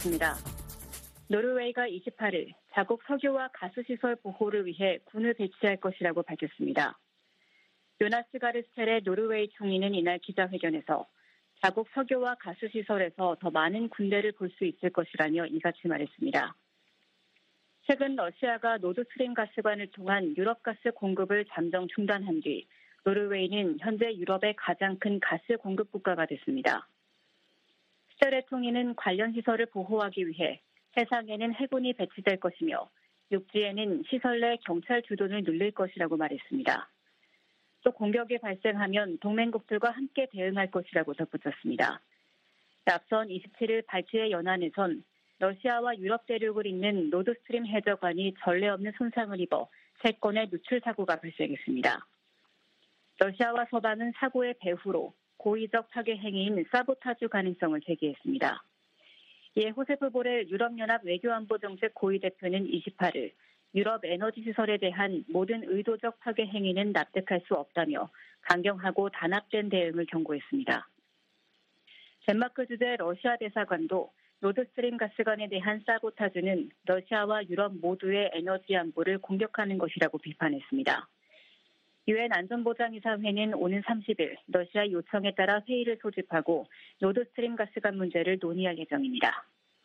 시작됐습니다. 노르웨이가 28일 자국 석유와 가스시설 보호를 위해 군을 배치할 것이라고 밝혔습니다. 요나스 가르스텔의 노르웨이 총리는 이날 기자회견에서 자국 석유와 가스시설에서 더 많은 군대를 볼 수 있을 것이라며 이같이 말했습니다. 최근 러시아가 노드스트림 가스관을 통한 유럽 가스 공급을 잠정 중단한 뒤 노르웨이는 현재 유럽의 가장 큰 가스 공급 국가가 됐습니다. 스테레 총리는 관련 시설을 보호하기 위해 해상에는 해군이 배치될 것이며 육지에는 시설 내 경찰 주둔을 늘릴 것이라고 말했습니다. 또 공격이 발생하면 동맹국들과 함께 대응할 것이라고 덧붙였습니다. 앞선 27일 발트해 연안에선 러시아와 유럽 대륙을 잇는 노드스트림 해저관이 전례 없는 손상을 입어 3건의 누출 사고가 발생했습니다. 러시아와 서방은 사고의 배후로 고의적 파괴 행위인 사보타주 가능성을 제기했습니다. 이에 호세프 보렐 유럽연합 외교안보정책 고위 대표는 28일 유럽 에너지 시설에 대한 모든 의도적 파괴 행위는 납득할 수 없다며 강경하고 단합된 대응을 경고했습니다. 덴마크 주재 러시아 대사관도 노드스트림 가스관에 대한 사보타주는 러시아와 유럽 모두의 에너지 안보를 공격하는 것이라고 비판했습니다. 유엔 안전보장이사회는 오는 30일 러시아 요청에 따라 회의를 소집하고 노드스트림 가스관 문제를 논의할 예정입니다.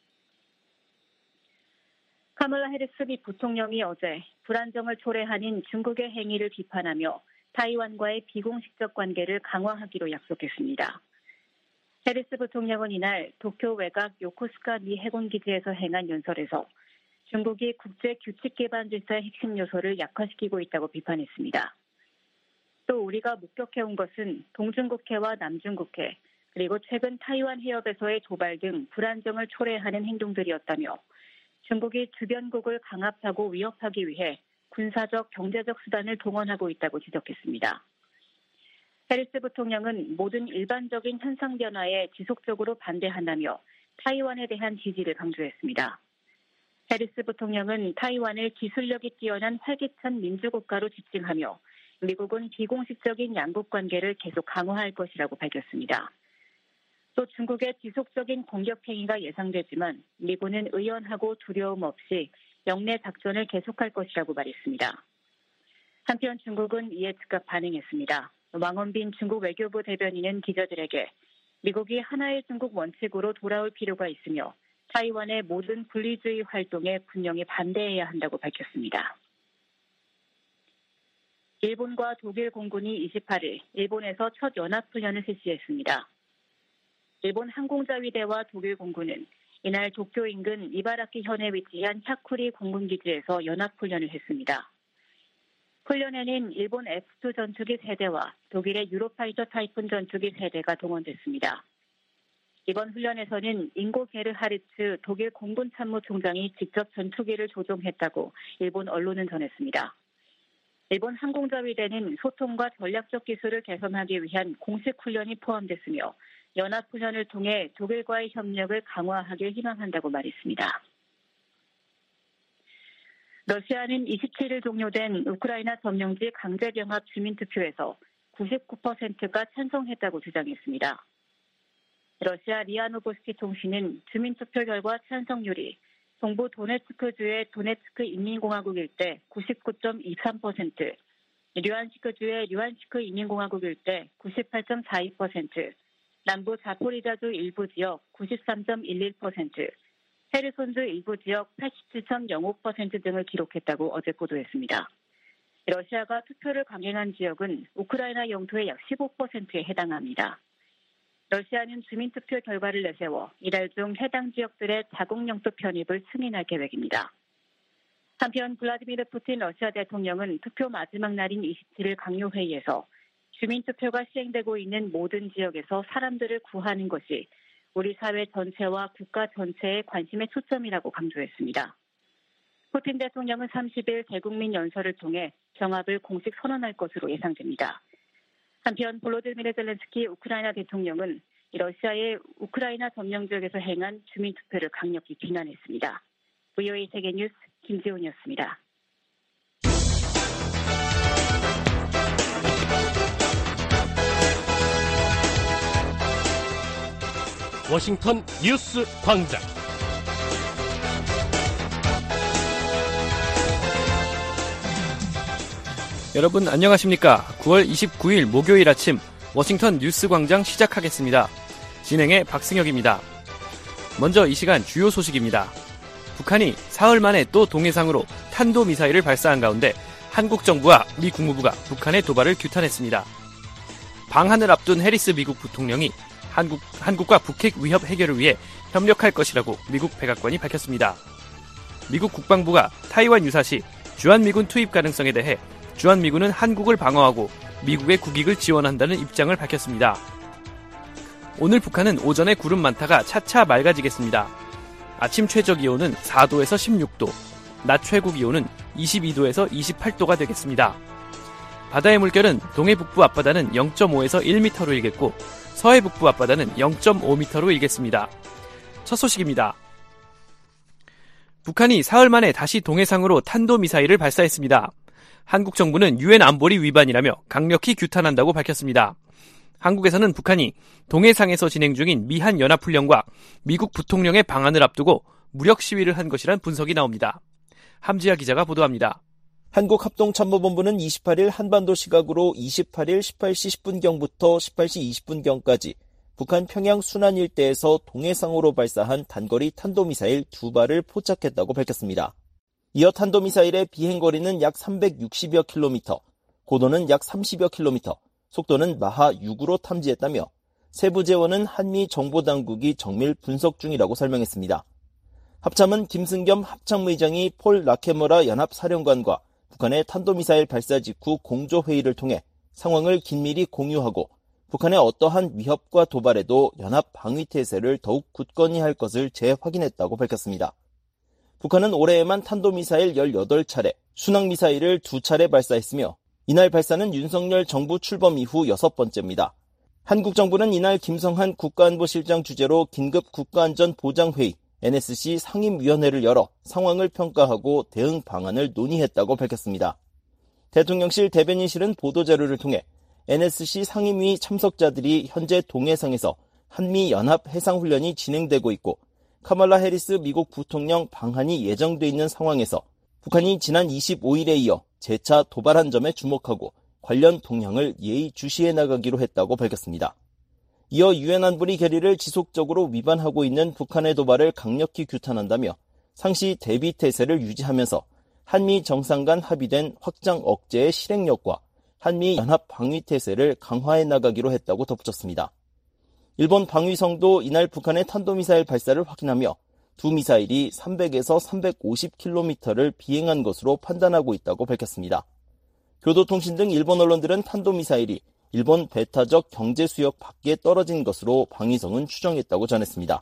카멀라 해리스 미 부통령이 어제 불안정을 초래하는 중국의 행위를 비판하며 타이완과의 비공식적 관계를 강화하기로 약속했습니다. 해리스 부통령은 이날 도쿄 외곽 요코스카 미 해군기지에서 행한 연설에서 중국이 국제 규칙 기반 질서의 핵심 요소를 약화시키고 있다고 비판했습니다. 또 우리가 목격해온 것은 동중국해와 남중국해 그리고 최근 타이완 해협에서의 도발 등 불안정을 초래하는 행동들이었다며 중국이 주변국을 강압하고 위협하기 위해 군사적, 경제적 수단을 동원하고 있다고 지적했습니다. 해리스 부통령은 모든 일반적인 현상 변화에 지속적으로 반대한다며 타이완에 대한 지지를 강조했습니다. 해리스 부통령은 타이완을 기술력이 뛰어난 활기찬 민주국가로 지칭하며 미국은 비공식적인 양국 관계를 계속 강화할 것이라고 밝혔습니다. 또 중국의 지속적인 공격 행위가 예상되지만 미군은 의연하고 두려움 없이 영내 작전을 계속할 것이라고 말했습니다. 한편 중국은 이에 즉각 반응했습니다. 왕원빈 중국 외교부 대변인은 기자들에게 미국이 하나의 중국 원칙으로 돌아올 필요가 있으며 타이완의 모든 분리주의 활동에 분명히 반대해야 한다고 밝혔습니다. 일본과 독일 공군이 28일 일본에서 첫 연합훈련을 실시했습니다. 일본 항공자위대와 독일 공군은 이날 도쿄 인근 이바라키 현에 위치한 샤쿠리 공군기지에서 연합훈련을 했습니다. 훈련에는 일본 F2 전투기 3대와 독일의 유로파이터 타이푼 전투기 3대가 동원됐습니다. 이번 훈련에서는 잉고 게르하르츠 독일 공군 참모총장이 직접 전투기를 조종했다고 일본 언론은 전했습니다. 일본 항공자위대는 소통과 전략적 기술을 개선하기 위한 공식 훈련이 포함됐으며 연합훈련을 통해 독일과의 협력을 강화하길 희망한다고 말했습니다. 러시아는 27일 종료된 우크라이나 점령지 강제병합 주민투표에서 99%가 찬성했다고 주장했습니다. 러시아 리아 노보스티 통신은 주민투표 결과 찬성률이 동부 도네츠크주의 도네츠크 인민공화국일 때 99.23%, 류안시크주의 류안시크 인민공화국일 때 98.42%, 남부 자포리자주 일부 지역 93.11%, 헤르손주 일부 지역 87.05% 등을 기록했다고 어제 보도했습니다. 러시아가 투표를 강행한 지역은 우크라이나 영토의 약 15%에 해당합니다. 러시아는 주민투표 결과를 내세워 이달 중 해당 지역들의 자국 영토 편입을 승인할 계획입니다. 한편 블라디미르 푸틴 러시아 대통령은 투표 마지막 날인 27일 강요회의에서 주민투표가 시행되고 있는 모든 지역에서 사람들을 구하는 것이 우리 사회 전체와 국가 전체의 관심의 초점이라고 강조했습니다. 푸틴 대통령은 30일 대국민 연설을 통해 병합을 공식 선언할 것으로 예상됩니다. 한편 볼로디미르 젤렌스키 우크라이나 대통령은 러시아의 우크라이나 점령 지역에서 행한 주민투표를 강력히 비난했습니다. VOA 세계뉴스 김지훈이었습니다. 워싱턴 뉴스 광장 여러분 안녕하십니까? 9월 29일 목요일 아침 워싱턴 뉴스광장 시작하겠습니다. 진행의 박승혁입니다. 먼저 이 시간 주요 소식입니다. 북한이 사흘 만에 또 동해상으로 탄도미사일을 발사한 가운데 한국 정부와 미 국무부가 북한의 도발을 규탄했습니다. 방한을 앞둔 해리스 미국 부통령이 한국과 북핵 위협 해결을 위해 협력할 것이라고 미국 백악관이 밝혔습니다. 미국 국방부가 타이완 유사시 주한미군 투입 가능성에 대해 주한미군은 한국을 방어하고 미국의 국익을 지원한다는 입장을 밝혔습니다. 오늘 북한은 오전에 구름 많다가 차차 맑아지겠습니다. 아침 최저기온은 4도에서 16도, 낮 최고기온은 22도에서 28도가 되겠습니다. 바다의 물결은 동해 북부 앞바다는 0.5에서 1m로 일겠고 서해 북부 앞바다는 0.5m로 일겠습니다. 첫 소식입니다. 북한이 사흘 만에 다시 동해상으로 탄도미사일을 발사했습니다. 한국 정부는 유엔 안보리 위반이라며 강력히 규탄한다고 밝혔습니다. 한국에서는 북한이 동해상에서 진행 중인 미한 연합훈련과 미국 부통령의 방한을 앞두고 무력 시위를 한 것이란 분석이 나옵니다. 함지아 기자가 보도합니다. 한국합동참모본부는 28일 한반도 시각으로 28일 18시 10분경부터 18시 20분경까지 북한 평양 순안 일대에서 동해상으로 발사한 단거리 탄도미사일 2발을 포착했다고 밝혔습니다. 이어 탄도미사일의 비행거리는 약 360여 킬로미터, 고도는 약 30여 킬로미터, 속도는 마하 6으로 탐지했다며 세부 재원은 한미 정보당국이 정밀 분석 중이라고 설명했습니다. 합참은 김승겸 합참의장이 폴 라케머라 연합사령관과 북한의 탄도미사일 발사 직후 공조회의를 통해 상황을 긴밀히 공유하고 북한의 어떠한 위협과 도발에도 연합 방위태세를 더욱 굳건히 할 것을 재확인했다고 밝혔습니다. 북한은 올해에만 탄도미사일 18차례, 순항미사일을 2차례 발사했으며 이날 발사는 윤석열 정부 출범 이후 6번째입니다. 한국 정부는 이날 김성한 국가안보실장 주재로 긴급 국가안전보장회의 NSC 상임위원회를 열어 상황을 평가하고 대응 방안을 논의했다고 밝혔습니다. 대통령실 대변인실은 보도자료를 통해 NSC 상임위 참석자들이 현재 동해상에서 한미연합해상훈련이 진행되고 있고 카말라 해리스 미국 부통령 방한이 예정돼 있는 상황에서 북한이 지난 25일에 이어 재차 도발한 점에 주목하고 관련 동향을 예의주시해 나가기로 했다고 밝혔습니다. 이어 유엔 안보리 결의를 지속적으로 위반하고 있는 북한의 도발을 강력히 규탄한다며 상시 대비 태세를 유지하면서 한미 정상 간 합의된 확장 억제의 실행력과 한미 연합 방위 태세를 강화해 나가기로 했다고 덧붙였습니다. 일본 방위성도 이날 북한의 탄도미사일 발사를 확인하며 두 미사일이 300에서 350km를 비행한 것으로 판단하고 있다고 밝혔습니다. 교도통신 등 일본 언론들은 탄도미사일이 일본 배타적 경제수역 밖에 떨어진 것으로 방위성은 추정했다고 전했습니다.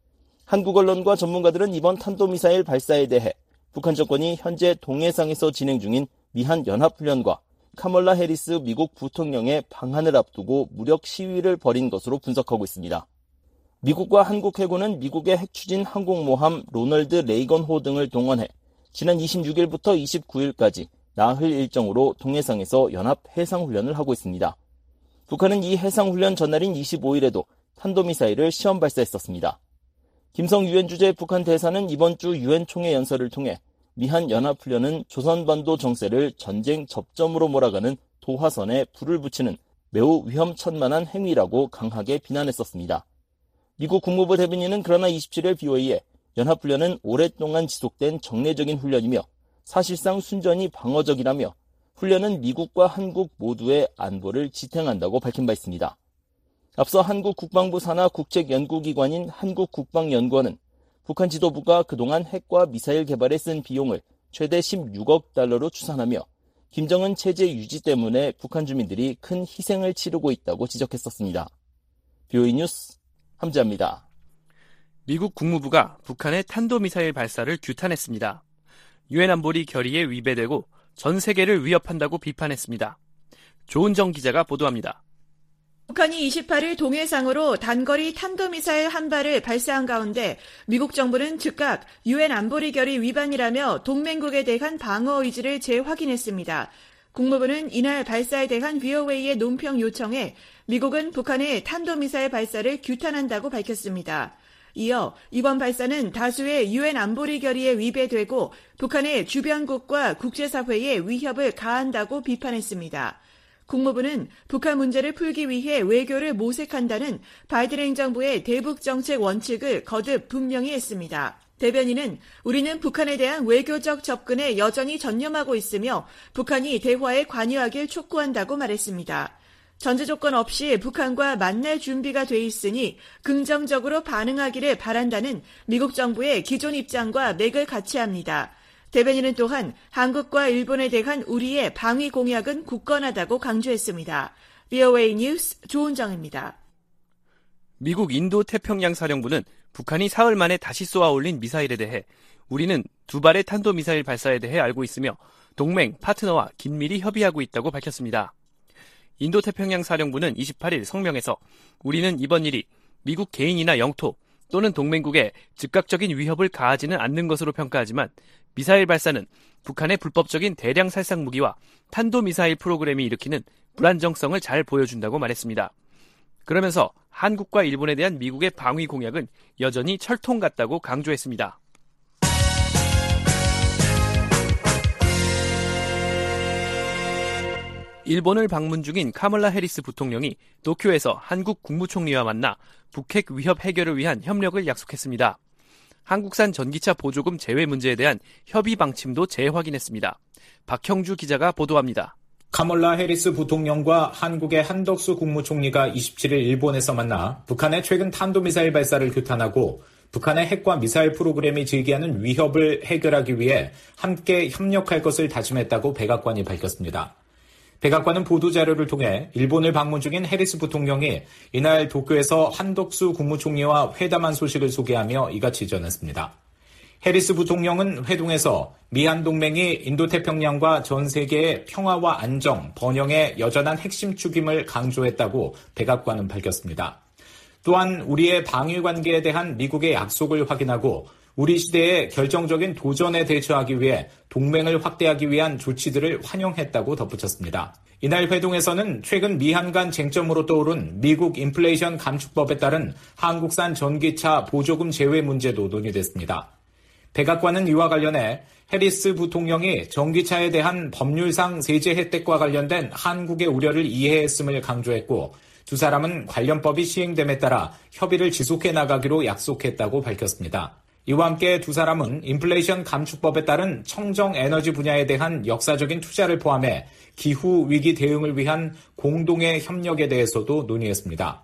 한국 언론과 전문가들은 이번 탄도미사일 발사에 대해 북한 정권이 현재 동해상에서 진행 중인 미한 연합훈련과 카멀라 해리스 미국 부통령의 방한을 앞두고 무력 시위를 벌인 것으로 분석하고 있습니다. 미국과 한국 해군은 미국의 핵추진 항공모함 로널드 레이건호 등을 동원해 지난 26일부터 29일까지 나흘 일정으로 동해상에서 연합 해상훈련을 하고 있습니다. 북한은 이 해상훈련 전날인 25일에도 탄도미사일을 시험 발사했었습니다. 김성 유엔 주재 북한 대사는 이번 주 유엔 총회 연설을 통해 미한 연합훈련은 조선반도 정세를 전쟁 접점으로 몰아가는 도화선에 불을 붙이는 매우 위험천만한 행위라고 강하게 비난했었습니다. 미국 국무부 대변인은 그러나 27일 BOA에 연합훈련은 오랫동안 지속된 정례적인 훈련이며 사실상 순전히 방어적이라며 훈련은 미국과 한국 모두의 안보를 지탱한다고 밝힌 바 있습니다. 앞서 한국 국방부 산하 국책연구기관인 한국국방연구원은 북한 지도부가 그동안 핵과 미사일 개발에 쓴 비용을 최대 16억 달러로 추산하며 김정은 체제 유지 때문에 북한 주민들이 큰 희생을 치르고 있다고 지적했었습니다. BOA 뉴스 함지아입니다. 미국 국무부가 북한의 탄도미사일 발사를 규탄했습니다. 유엔 안보리 결의에 위배되고 전 세계를 위협한다고 비판했습니다. 조은정 기자가 보도합니다. 북한이 28일 동해상으로 단거리 탄도미사일 한 발을 발사한 가운데 미국 정부는 즉각 유엔 안보리 결의 위반이라며 동맹국에 대한 방어 의지를 재확인했습니다. 국무부는 이날 발사에 대한 BOA의 논평 요청에 미국은 북한의 탄도미사일 발사를 규탄한다고 밝혔습니다. 이어 이번 발사는 다수의 유엔 안보리 결의에 위배되고 북한의 주변국과 국제사회에 위협을 가한다고 비판했습니다. 국무부는 북한 문제를 풀기 위해 외교를 모색한다는 바이든 행정부의 대북 정책 원칙을 거듭 분명히 했습니다. 대변인은 우리는 북한에 대한 외교적 접근에 여전히 전념하고 있으며 북한이 대화에 관여하길 촉구한다고 말했습니다. 전제 조건 없이 북한과 만날 준비가 돼 있으니 긍정적으로 반응하기를 바란다는 미국 정부의 기존 입장과 맥을 같이 합니다. 대변인은 또한 한국과 일본에 대한 우리의 방위 공약은 굳건하다고 강조했습니다. VOA 뉴스 조은정입니다. 미국 인도태평양 사령부는 북한이 사흘 만에 다시 쏘아 올린 미사일에 대해 우리는 2발의 탄도미사일 발사에 대해 알고 있으며 동맹, 파트너와 긴밀히 협의하고 있다고 밝혔습니다. 인도태평양 사령부는 28일 성명에서 우리는 이번 일이 미국 개인이나 영토 또는 동맹국에 즉각적인 위협을 가하지는 않는 것으로 평가하지만 미사일 발사는 북한의 불법적인 대량 살상 무기와 탄도미사일 프로그램이 일으키는 불안정성을 잘 보여준다고 말했습니다. 그러면서 한국과 일본에 대한 미국의 방위 공약은 여전히 철통 같다고 강조했습니다. 일본을 방문 중인 카멀라 해리스 부통령이 도쿄에서 한국 국무총리와 만나 북핵 위협 해결을 위한 협력을 약속했습니다. 한국산 전기차 보조금 제외 문제에 대한 협의 방침도 재확인했습니다. 박형주 기자가 보도합니다. 카멀라 해리스 부통령과 한국의 한덕수 국무총리가 27일 일본에서 만나 북한의 최근 탄도미사일 발사를 규탄하고 북한의 핵과 미사일 프로그램이 제기하는 위협을 해결하기 위해 함께 협력할 것을 다짐했다고 백악관이 밝혔습니다. 백악관은 보도자료를 통해 일본을 방문 중인 해리스 부통령이 이날 도쿄에서 한덕수 국무총리와 회담한 소식을 소개하며 이같이 전했습니다. 해리스 부통령은 회동에서 미한 동맹이 인도태평양과 전 세계의 평화와 안정, 번영의 여전한 핵심 축임을 강조했다고 백악관은 밝혔습니다. 또한 우리의 방위 관계에 대한 미국의 약속을 확인하고 우리 시대의 결정적인 도전에 대처하기 위해 동맹을 확대하기 위한 조치들을 환영했다고 덧붙였습니다. 이날 회동에서는 최근 미한 간 쟁점으로 떠오른 미국 인플레이션 감축법에 따른 한국산 전기차 보조금 제외 문제도 논의됐습니다. 백악관은 이와 관련해 해리스 부통령이 전기차에 대한 법률상 세제 혜택과 관련된 한국의 우려를 이해했음을 강조했고 두 사람은 관련법이 시행됨에 따라 협의를 지속해 나가기로 약속했다고 밝혔습니다. 이와 함께 두 사람은 인플레이션 감축법에 따른 청정 에너지 분야에 대한 역사적인 투자를 포함해 기후 위기 대응을 위한 공동의 협력에 대해서도 논의했습니다.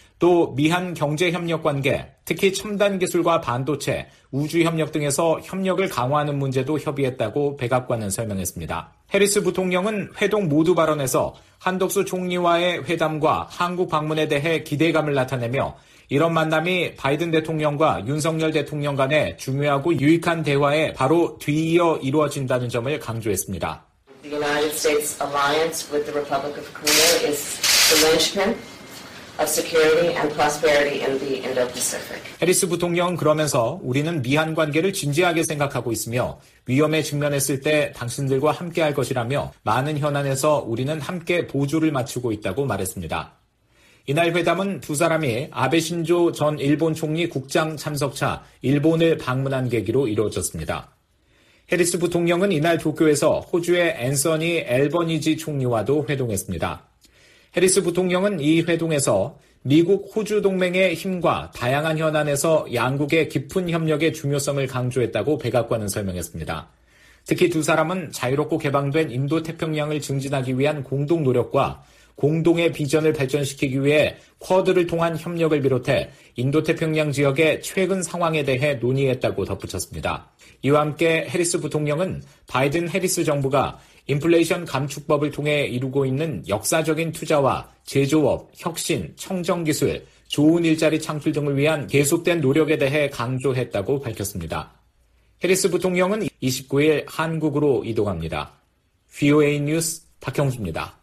또 미한 경제협력 관계, 특히 첨단 기술과 반도체, 우주협력 등에서 협력을 강화하는 문제도 협의했다고 백악관은 설명했습니다. 해리스 부통령은 회동 모두 발언에서 한덕수 총리와의 회담과 한국 방문에 대해 기대감을 나타내며 이런 만남이 바이든 대통령과 윤석열 대통령 간의 중요하고 유익한 대화에 바로 뒤이어 이루어진다는 점을 강조했습니다. The United States alliance with the Republic of Korea is the linchpin of security and prosperity in the Indo-Pacific. 해리스 부통령 그러면서 우리는 미한 관계를 진지하게 생각하고 있으며 위험에 직면했을 때 당신들과 함께할 것이라며 많은 현안에서 우리는 함께 보조를 맞추고 있다고 말했습니다. 이날 회담은 두 사람이 아베 신조 전 일본 총리 국장 참석차 일본을 방문한 계기로 이루어졌습니다. 해리스 부통령은 이날 도쿄에서 호주의 앤서니 앨버니지 총리와도 회동했습니다. 해리스 부통령은 이 회동에서 미국 호주 동맹의 힘과 다양한 현안에서 양국의 깊은 협력의 중요성을 강조했다고 백악관은 설명했습니다. 특히 두 사람은 자유롭고 개방된 인도태평양을 증진하기 위한 공동 노력과 공동의 비전을 발전시키기 위해 쿼드를 통한 협력을 비롯해 인도태평양 지역의 최근 상황에 대해 논의했다고 덧붙였습니다. 이와 함께 해리스 부통령은 바이든 해리스 정부가 인플레이션 감축법을 통해 이루고 있는 역사적인 투자와 제조업, 혁신, 청정기술, 좋은 일자리 창출 등을 위한 계속된 노력에 대해 강조했다고 밝혔습니다. 해리스 부통령은 29일 한국으로 이동합니다. VOA 뉴스 박형주입니다.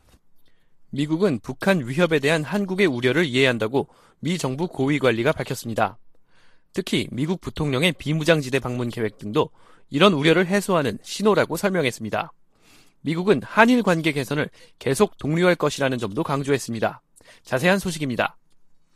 미국은 북한 위협에 대한 한국의 우려를 이해한다고 미 정부 고위관리가 밝혔습니다. 특히 미국 부통령의 비무장지대 방문 계획 등도 이런 우려를 해소하는 신호라고 설명했습니다. 미국은 한일 관계 개선을 계속 독려할 것이라는 점도 강조했습니다. 자세한 소식입니다.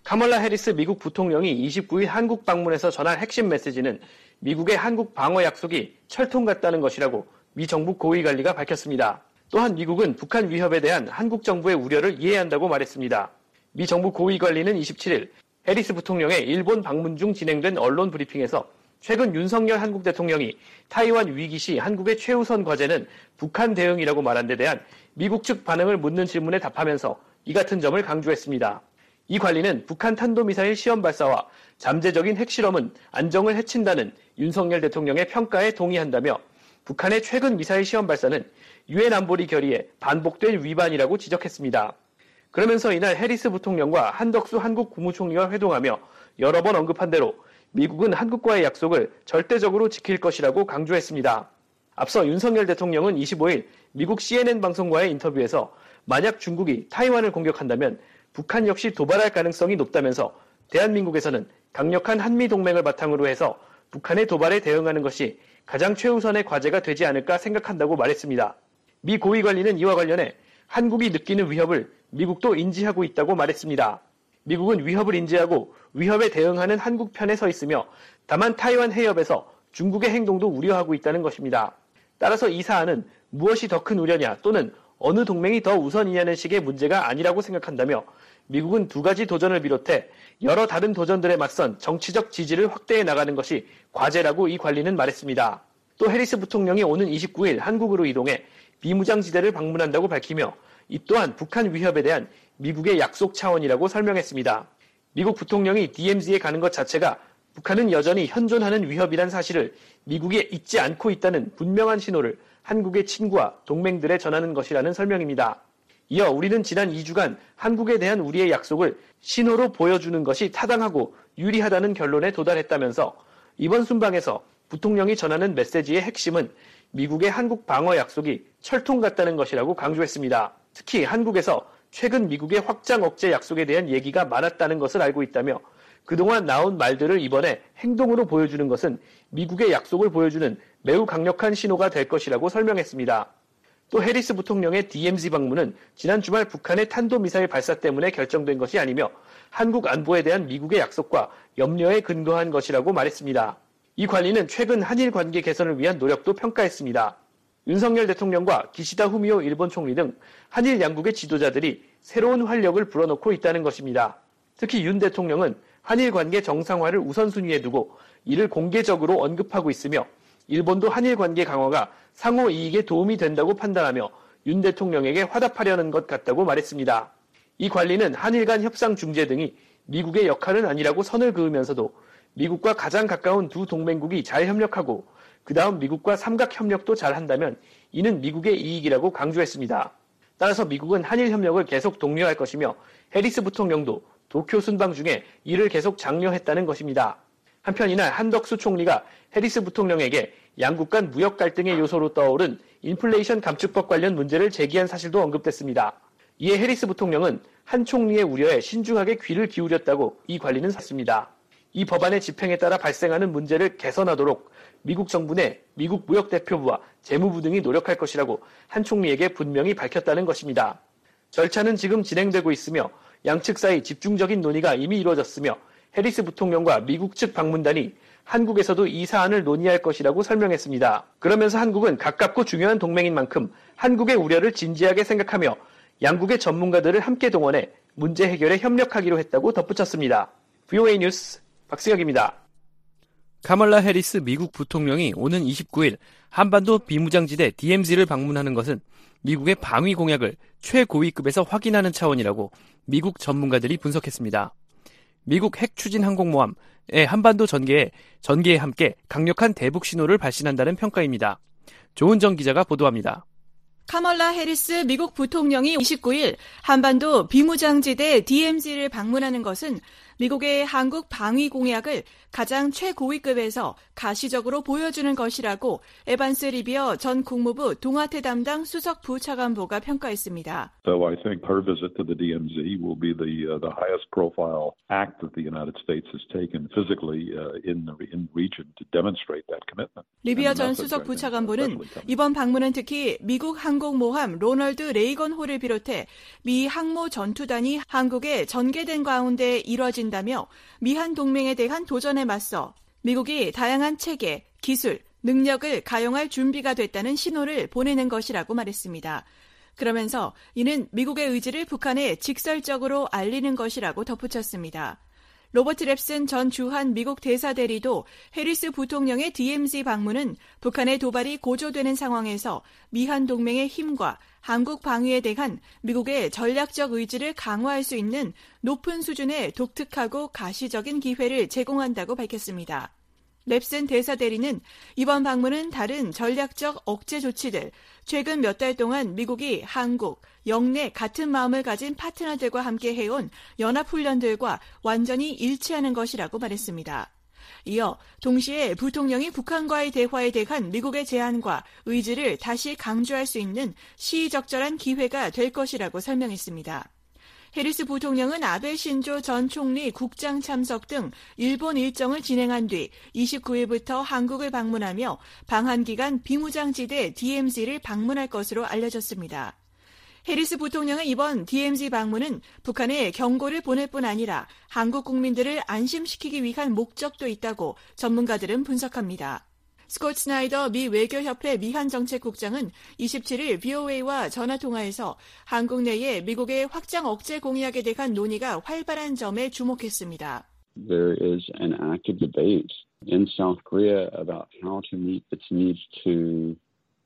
카멀라 해리스 미국 부통령이 29일 한국 방문에서 전한 핵심 메시지는 미국의 한국 방어 약속이 철통 같다는 것이라고 미 정부 고위관리가 밝혔습니다. 또한 미국은 북한 위협에 대한 한국 정부의 우려를 이해한다고 말했습니다. 미 정부 고위관리는 27일 해리스 부통령의 일본 방문 중 진행된 언론 브리핑에서 최근 윤석열 한국 대통령이 타이완 위기 시 한국의 최우선 과제는 북한 대응이라고 말한 데 대한 미국 측 반응을 묻는 질문에 답하면서 이 같은 점을 강조했습니다. 이 관리는 북한 탄도미사일 시험 발사와 잠재적인 핵실험은 안정을 해친다는 윤석열 대통령의 평가에 동의한다며 북한의 최근 미사일 시험 발사는 유엔 안보리 결의에 반복된 위반이라고 지적했습니다. 그러면서 이날 해리스 부통령과 한덕수 한국 국무총리와 회동하며 여러 번 언급한 대로 미국은 한국과의 약속을 절대적으로 지킬 것이라고 강조했습니다. 앞서 윤석열 대통령은 25일 미국 CNN 방송과의 인터뷰에서 만약 중국이 타이완을 공격한다면 북한 역시 도발할 가능성이 높다면서 대한민국에서는 강력한 한미 동맹을 바탕으로 해서 북한의 도발에 대응하는 것이 가장 최우선의 과제가 되지 않을까 생각한다고 말했습니다. 미 고위관리는 이와 관련해 한국이 느끼는 위협을 미국도 인지하고 있다고 말했습니다. 미국은 위협을 인지하고 위협에 대응하는 한국 편에 서 있으며 다만 타이완 해협에서 중국의 행동도 우려하고 있다는 것입니다. 따라서 이 사안은 무엇이 더 큰 우려냐 또는 어느 동맹이 더 우선이냐는 식의 문제가 아니라고 생각한다며 미국은 두 가지 도전을 비롯해 여러 다른 도전들에 맞선 정치적 지지를 확대해 나가는 것이 과제라고 이 관리는 말했습니다. 또 해리스 부통령이 오는 29일 한국으로 이동해 비무장지대를 방문한다고 밝히며 이 또한 북한 위협에 대한 미국의 약속 차원이라고 설명했습니다. 미국 부통령이 DMZ에 가는 것 자체가 북한은 여전히 현존하는 위협이란 사실을 미국이 잊지 않고 있다는 분명한 신호를 한국의 친구와 동맹들에 전하는 것이라는 설명입니다. 이어 우리는 지난 2주간 한국에 대한 우리의 약속을 신호로 보여주는 것이 타당하고 유리하다는 결론에 도달했다면서 이번 순방에서 부통령이 전하는 메시지의 핵심은 미국의 한국 방어 약속이 철통 같다는 것이라고 강조했습니다. 특히 한국에서 최근 미국의 확장 억제 약속에 대한 얘기가 많았다는 것을 알고 있다며 그동안 나온 말들을 이번에 행동으로 보여주는 것은 미국의 약속을 보여주는 매우 강력한 신호가 될 것이라고 설명했습니다. 또 해리스 부통령의 DMZ 방문은 지난 주말 북한의 탄도미사일 발사 때문에 결정된 것이 아니며 한국 안보에 대한 미국의 약속과 염려에 근거한 것이라고 말했습니다. 이 관리는 최근 한일 관계 개선을 위한 노력도 평가했습니다. 윤석열 대통령과 기시다 후미오 일본 총리 등 한일 양국의 지도자들이 새로운 활력을 불어넣고 있다는 것입니다. 특히 윤 대통령은 한일 관계 정상화를 우선순위에 두고 이를 공개적으로 언급하고 있으며 일본도 한일 관계 강화가 상호 이익에 도움이 된다고 판단하며 윤 대통령에게 화답하려는 것 같다고 말했습니다. 이 관리는 한일 간 협상 중재 등이 미국의 역할은 아니라고 선을 그으면서도 미국과 가장 가까운 두 동맹국이 잘 협력하고 그 다음 미국과 삼각 협력도 잘 한다면 이는 미국의 이익이라고 강조했습니다. 따라서 미국은 한일 협력을 계속 독려할 것이며 해리스 부통령도 도쿄 순방 중에 이를 계속 장려했다는 것입니다. 한편 이날 한덕수 총리가 해리스 부통령에게 양국 간 무역 갈등의 요소로 떠오른 인플레이션 감축법 관련 문제를 제기한 사실도 언급됐습니다. 이에 해리스 부통령은 한 총리의 우려에 신중하게 귀를 기울였다고 이 관리는 샀습니다. 이 법안의 집행에 따라 발생하는 문제를 개선하도록 미국 정부 내 미국 무역대표부와 재무부 등이 노력할 것이라고 한 총리에게 분명히 밝혔다는 것입니다. 절차는 지금 진행되고 있으며 양측 사이 집중적인 논의가 이미 이루어졌으며 해리스 부통령과 미국 측 방문단이 한국에서도 이 사안을 논의할 것이라고 설명했습니다. 그러면서 한국은 가깝고 중요한 동맹인 만큼 한국의 우려를 진지하게 생각하며 양국의 전문가들을 함께 동원해 문제 해결에 협력하기로 했다고 덧붙였습니다. VOA 뉴스 박승혁입니다. 카멀라 해리스 미국 부통령이 오는 29일 한반도 비무장지대 DMZ를 방문하는 것은 미국의 방위 공약을 최고위급에서 확인하는 차원이라고 미국 전문가들이 분석했습니다. 미국 핵추진항공모함의 한반도 전개에 함께 강력한 대북 신호를 발신한다는 평가입니다. 조은정 기자가 보도합니다. 카멀라 해리스 미국 부통령이 29일 한반도 비무장지대 DMZ를 방문하는 것은 미국의 한국 방위 공약을 가장 최고위급에서 가시적으로 보여주는 것이라고 에반스 리비어 전 국무부 동아태 담당 수석 부차관보가 평가했습니다. So I think her visit to the DMZ will be the highest profile act that the United States has taken physically in region to demonstrate that commitment. 리비어 전 수석 부차관보는 이번 방문은 특히 미국 항공모함 로널드 레이건 홀을 비롯해 미 항모 전투단이 한국에 전개된 가운데 이뤄진다며 미한 동맹에 대한 도전에 맞서 미국이 다양한 체계, 기술, 능력을 가용할 준비가 됐다는 신호를 보내는 것이라고 말했습니다. 그러면서 이는 미국의 의지를 북한에 직설적으로 알리는 것이라고 덧붙였습니다. 로버트 랩슨 전 주한 미국 대사대리도 해리스 부통령의 DMZ 방문은 북한의 도발이 고조되는 상황에서 미한 동맹의 힘과 한국 방위에 대한 미국의 전략적 의지를 강화할 수 있는 높은 수준의 독특하고 가시적인 기회를 제공한다고 밝혔습니다. 랩슨 대사대리는 이번 방문은 다른 전략적 억제 조치들, 최근 몇 달 동안 미국이 한국, 영내 같은 마음을 가진 파트너들과 함께 해온 연합훈련들과 완전히 일치하는 것이라고 말했습니다. 이어 동시에 부통령이 북한과의 대화에 대한 미국의 제안과 의지를 다시 강조할 수 있는 시의적절한 기회가 될 것이라고 설명했습니다. 해리스 부통령은 아베 신조 전 총리 국장 참석 등 일본 일정을 진행한 뒤 29일부터 한국을 방문하며 방한기간 비무장지대 DMZ를 방문할 것으로 알려졌습니다. 해리스 부통령의 이번 DMZ 방문은 북한에 경고를 보낼 뿐 아니라 한국 국민들을 안심시키기 위한 목적도 있다고 전문가들은 분석합니다. 스콧 스나이더 미 외교협회 미한정책국장은 27일 VOA와 전화통화에서 한국 내에 미국의 확장 억제 공약에 대한 논의가 활발한 점에 주목했습니다. There is an active debate in South Korea about how to meet its needs to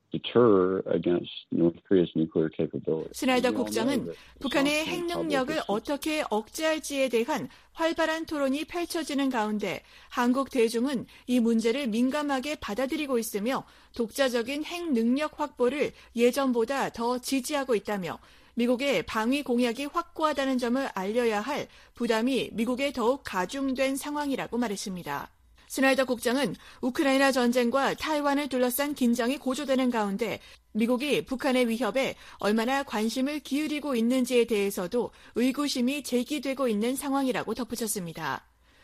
deter against North Korea's nuclear capability. 스나이더 국장은 북한의 핵 능력을 어떻게 억제할지에 대한 활발한 토론이 펼쳐지는 가운데 한국 대중은 이 문제를 민감하게 받아들이고 있으며 독자적인 핵 능력 확보를 예전보다 더 지지하고 있다며 미국의 방위 공약이 확고하다는 점을 알려야 할 부담이 미국에 더욱 가중된 상황이라고 말했습니다. 스나이더 국장은 우크라이나 전쟁과 타이완을 둘러싼 긴장이 고조되는 가운데 미국이 북한의 위협에 얼마나 관심을 기울이고 있는지에 대해서도 의구심이 제기되고 있는 상황이라고 덧붙였습니다.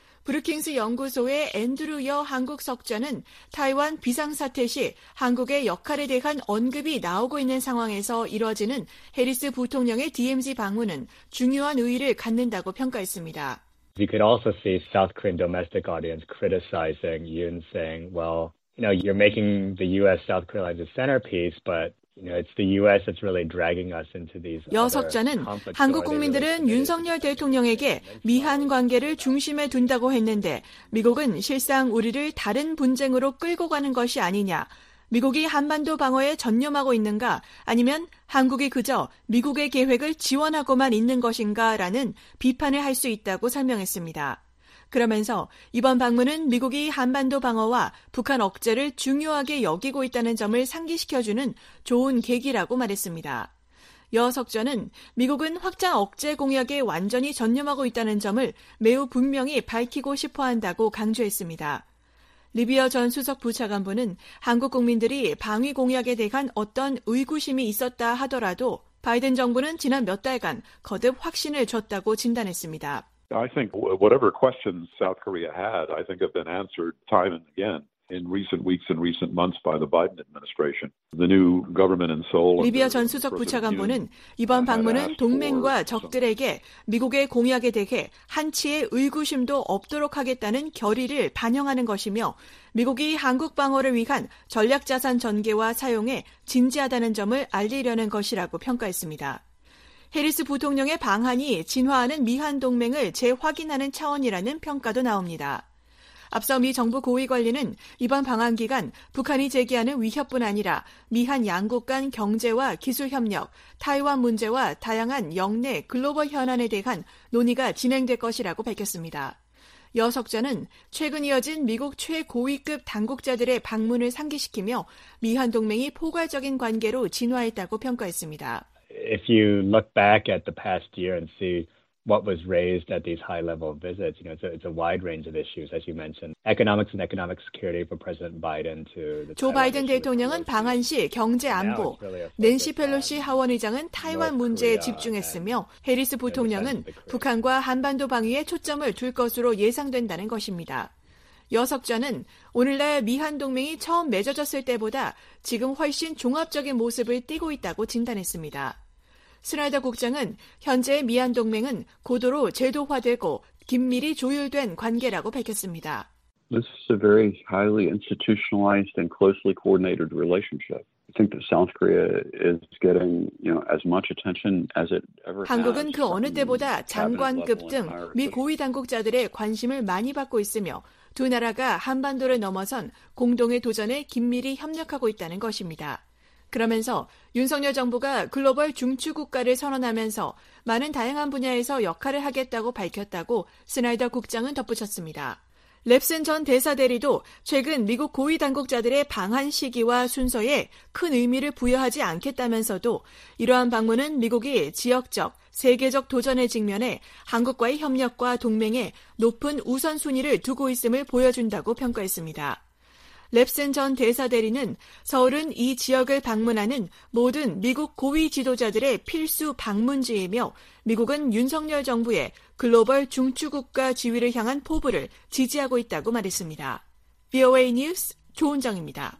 브루킹스 연구소의 앤드루 여 한국 석좌는 타이완 비상사태 시 한국의 역할에 대한 언급이 나오고 있는 상황에서 이뤄지는 해리스 부통령의 DMZ 방문은 중요한 의의를 갖는다고 평가했습니다. You could also see South Korean domestic audience criticizing Yoon, saying, well, you're making the U.S.-South Korea line the centerpiece, but it's the U.S. that's really dragging us into these. 여 석자는 한국 국민들은 윤석열 대통령에게 미한 관계를 중심에 둔다고 했는데 미국은 실상 우리를 다른 분쟁으로 끌고 가는 것이 아니냐. 미국이 한반도 방어에 전념하고 있는가 아니면 한국이 그저 미국의 계획을 지원하고만 있는 것인가라는 비판을 할 수 있다고 설명했습니다. 그러면서 이번 방문은 미국이 한반도 방어와 북한 억제를 중요하게 여기고 있다는 점을 상기시켜주는 좋은 계기라고 말했습니다. 여 석좌는 미국은 확장 억제 공약에 완전히 전념하고 있다는 점을 매우 분명히 밝히고 싶어 한다고 강조했습니다. 리비어 전 수석 부차관보는 한국 국민들이 방위 공약에 대한 어떤 의구심이 있었다 하더라도 바이든 정부는 지난 몇 달간 거듭 확신을 줬다고 진단했습니다. I think whatever questions South Korea had, I think have been answered time and again in recent weeks and recent months by the Biden administration. The new government in Seoul. 리비어 전 수석 부차관보는 이번 방문은 동맹과 적들에게 미국의 공약에 대해 한치의 의구심도 없도록 하겠다는 결의를 반영하는 것이며 미국이 한국 방어를 위한 전략자산 전개와 사용에 진지하다는 점을 알리려는 것이라고 평가했습니다. 해리스 부통령의 방한이 진화하는 미한 동맹을 재확인하는 차원이라는 평가도 나옵니다. 앞서 미 정부 고위 관리는 이번 방한 기간 북한이 제기하는 위협뿐 아니라 미한 양국 간 경제와 기술 협력, 타이완 문제와 다양한 영내 글로벌 현안에 대한 논의가 진행될 것이라고 밝혔습니다. 여 석좌는 최근 이어진 미국 최고위급 당국자들의 방문을 상기시키며 미한 동맹이 포괄적인 관계로 진화했다고 평가했습니다. If you look back at the past year and see what was raised at these high-level visits. It's a wide range of issues, as you mentioned. Economics and economic security for President Biden to the 조 바이든 대통령은 방한 시 경제 안보, 낸시 펠로시 하원의장은 타이완 문제에 집중했으며 해리스 부통령은 북한과 한반도 방위에 초점을 둘 것으로 예상된다는 것입니다. 여석전은 오늘날 미한 동맹이 처음 맺어졌을 때보다 지금 훨씬 종합적인 모습을 띠고 있다고 진단했습니다. 스나이더 국장은 현재 미한 동맹은 고도로 제도화되고 긴밀히 조율된 관계라고 밝혔습니다. This is a very highly institutionalized and closely coordinated relationship. I think that South Korea is getting, as much attention as it ever has. 한국은 그 어느 때보다 장관급 등 미 고위 당국자들의 관심을 많이 받고 있으며 두 나라가 한반도를 넘어선 공동의 도전에 긴밀히 협력하고 있다는 것입니다. 그러면서 윤석열 정부가 글로벌 중추 국가를 선언하면서 많은 다양한 분야에서 역할을 하겠다고 밝혔다고 스나이더 국장은 덧붙였습니다. 랩슨 전 대사대리도 최근 미국 고위 당국자들의 방한 시기와 순서에 큰 의미를 부여하지 않겠다면서도 이러한 방문은 미국이 지역적, 세계적 도전에 직면해 한국과의 협력과 동맹에 높은 우선순위를 두고 있음을 보여준다고 평가했습니다. 랩슨 전 대사대리는 서울은 이 지역을 방문하는 모든 미국 고위 지도자들의 필수 방문지이며 미국은 윤석열 정부의 글로벌 중추국가 지위를 향한 포부를 지지하고 있다고 말했습니다. VOA 뉴스 조은정입니다.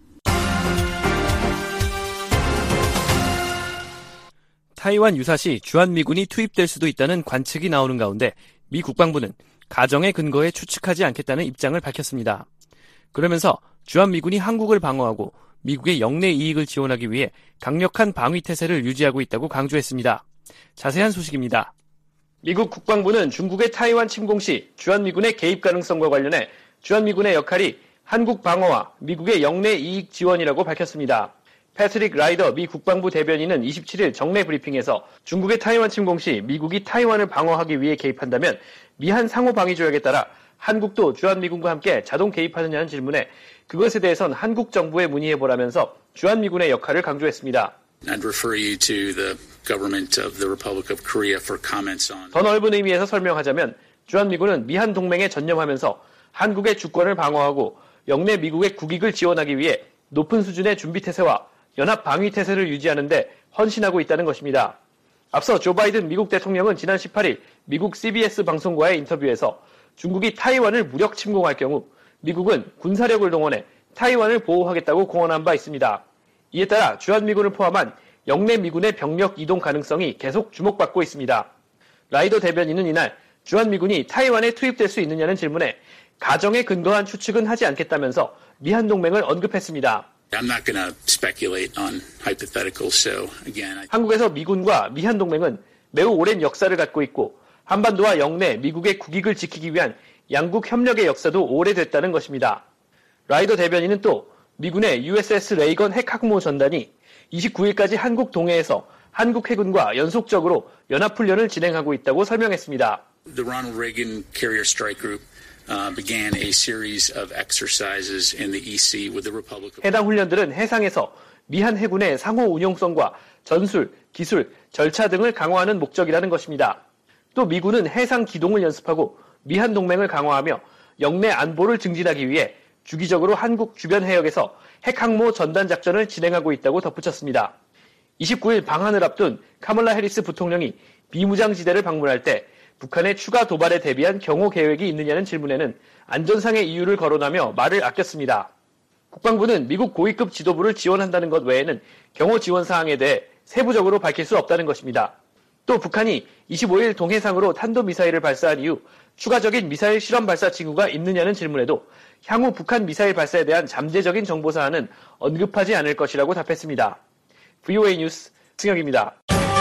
타이완 유사시 주한미군이 투입될 수도 있다는 관측이 나오는 가운데 미 국방부는 가정의 근거에 추측하지 않겠다는 입장을 밝혔습니다. 그러면서 주한미군이 한국을 방어하고 미국의 영내 이익을 지원하기 위해 강력한 방위태세를 유지하고 있다고 강조했습니다. 자세한 소식입니다. 미국 국방부는 중국의 타이완 침공 시 주한미군의 개입 가능성과 관련해 주한미군의 역할이 한국 방어와 미국의 영내 이익 지원이라고 밝혔습니다. 패트릭 라이더 미 국방부 대변인은 27일 정례 브리핑에서 중국의 타이완 침공 시 미국이 타이완을 방어하기 위해 개입한다면 미한 상호 방위 조약에 따라 한국도 주한미군과 함께 자동 개입하느냐는 질문에 그것에 대해선 한국 정부에 문의해보라면서 주한미군의 역할을 강조했습니다. 더 넓은 의미에서 설명하자면 주한미군은 미한 동맹에 전념하면서 한국의 주권을 방어하고 영내 미국의 국익을 지원하기 위해 높은 수준의 준비태세와 연합 방위태세를 유지하는 데 헌신하고 있다는 것입니다. 앞서 조 바이든 미국 대통령은 지난 18일 미국 CBS 방송과의 인터뷰에서 중국이 타이완을 무력 침공할 경우 미국은 군사력을 동원해 타이완을 보호하겠다고 공언한 바 있습니다. 이에 따라 주한미군을 포함한 영내 미군의 병력 이동 가능성이 계속 주목받고 있습니다. 라이더 대변인은 이날 주한미군이 타이완에 투입될 수 있느냐는 질문에 가정에 근거한 추측은 하지 않겠다면서 미한 동맹을 언급했습니다. 한국에서 미군과 미한 동맹은 매우 오랜 역사를 갖고 있고 한반도와 영내 미국의 국익을 지키기 위한 양국 협력의 역사도 오래됐다는 것입니다. 라이더 대변인은 또 미군의 USS 레이건 핵항모 전단이 29일까지 한국 동해에서 한국 해군과 연속적으로 연합훈련을 진행하고 있다고 설명했습니다. The Ronald Reagan Carrier Strike Group began a series of exercises in the EC with the Republic of 해당 훈련들은 해상에서 미한 해군의 상호 운용성과 전술, 기술, 절차 등을 강화하는 목적이라는 것입니다. 또 미군은 해상 기동을 연습하고 미한 동맹을 강화하며 영내 안보를 증진하기 위해 주기적으로 한국 주변 해역에서 핵항모 전단 작전을 진행하고 있다고 덧붙였습니다. 29일 방한을 앞둔 카멀라 해리스 부통령이 비무장지대를 방문할 때 북한의 추가 도발에 대비한 경호 계획이 있느냐는 질문에는 안전상의 이유를 거론하며 말을 아꼈습니다. 국방부는 미국 고위급 지도부를 지원한다는 것 외에는 경호 지원 사항에 대해 세부적으로 밝힐 수 없다는 것입니다. 또 북한이 25일 동해상으로 탄도미사일을 발사한 이후 추가적인 미사일 실험 발사 징후가 있느냐는 질문에도 향후 북한 미사일 발사에 대한 잠재적인 정보 사안은 언급하지 않을 것이라고 답했습니다. VOA 뉴스 승혁입니다.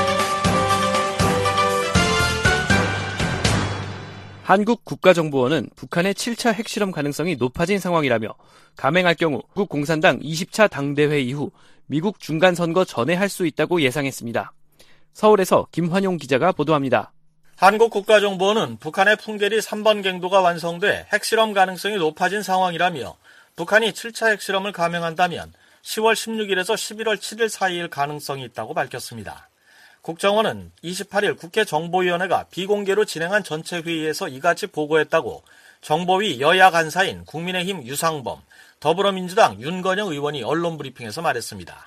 한국 국가정보원은 북한의 7차 핵실험 가능성이 높아진 상황이라며 감행할 경우 미국 공산당 20차 당대회 이후 미국 중간선거 전에 할 수 있다고 예상했습니다. 서울에서 김환용 기자가 보도합니다. 한국 국가정보원은 북한의 풍계리 3번 갱도가 완성돼 핵실험 가능성이 높아진 상황이라며 북한이 7차 핵실험을 감행한다면 10월 16일에서 11월 7일 사이일 가능성이 있다고 밝혔습니다. 국정원은 28일 국회 정보위원회가 비공개로 진행한 전체 회의에서 이같이 보고했다고 정보위 여야 간사인 국민의힘 유상범, 더불어민주당 윤건영 의원이 언론 브리핑에서 말했습니다.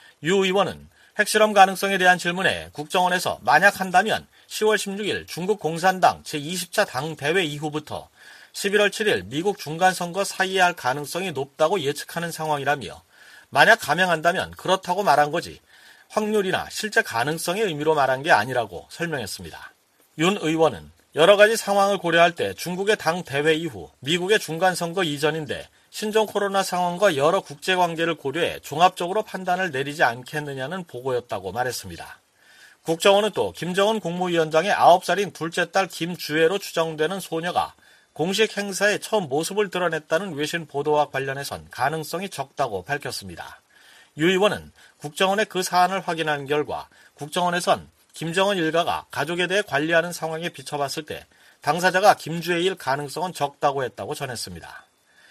유 의원은 핵실험 가능성에 대한 질문에 국정원에서 만약 한다면 10월 16일 중국 공산당 제20차 당대회 이후부터 11월 7일 미국 중간선거 사이에 할 가능성이 높다고 예측하는 상황이라며 만약 감행한다면 그렇다고 말한 거지 확률이나 실제 가능성의 의미로 말한 게 아니라고 설명했습니다. 윤 의원은 여러 가지 상황을 고려할 때 중국의 당대회 이후 미국의 중간선거 이전인데 신종 코로나 상황과 여러 국제관계를 고려해 종합적으로 판단을 내리지 않겠느냐는 보고였다고 말했습니다. 국정원은 또 김정은 국무위원장의 9살인 둘째 딸 김주애로 추정되는 소녀가 공식 행사에 처음 모습을 드러냈다는 외신 보도와 관련해선 가능성이 적다고 밝혔습니다. 유 의원은 국정원의 그 사안을 확인한 결과 국정원에선 김정은 일가가 가족에 대해 관리하는 상황에 비춰봤을 때 당사자가 김주애일 가능성은 적다고 했다고 전했습니다.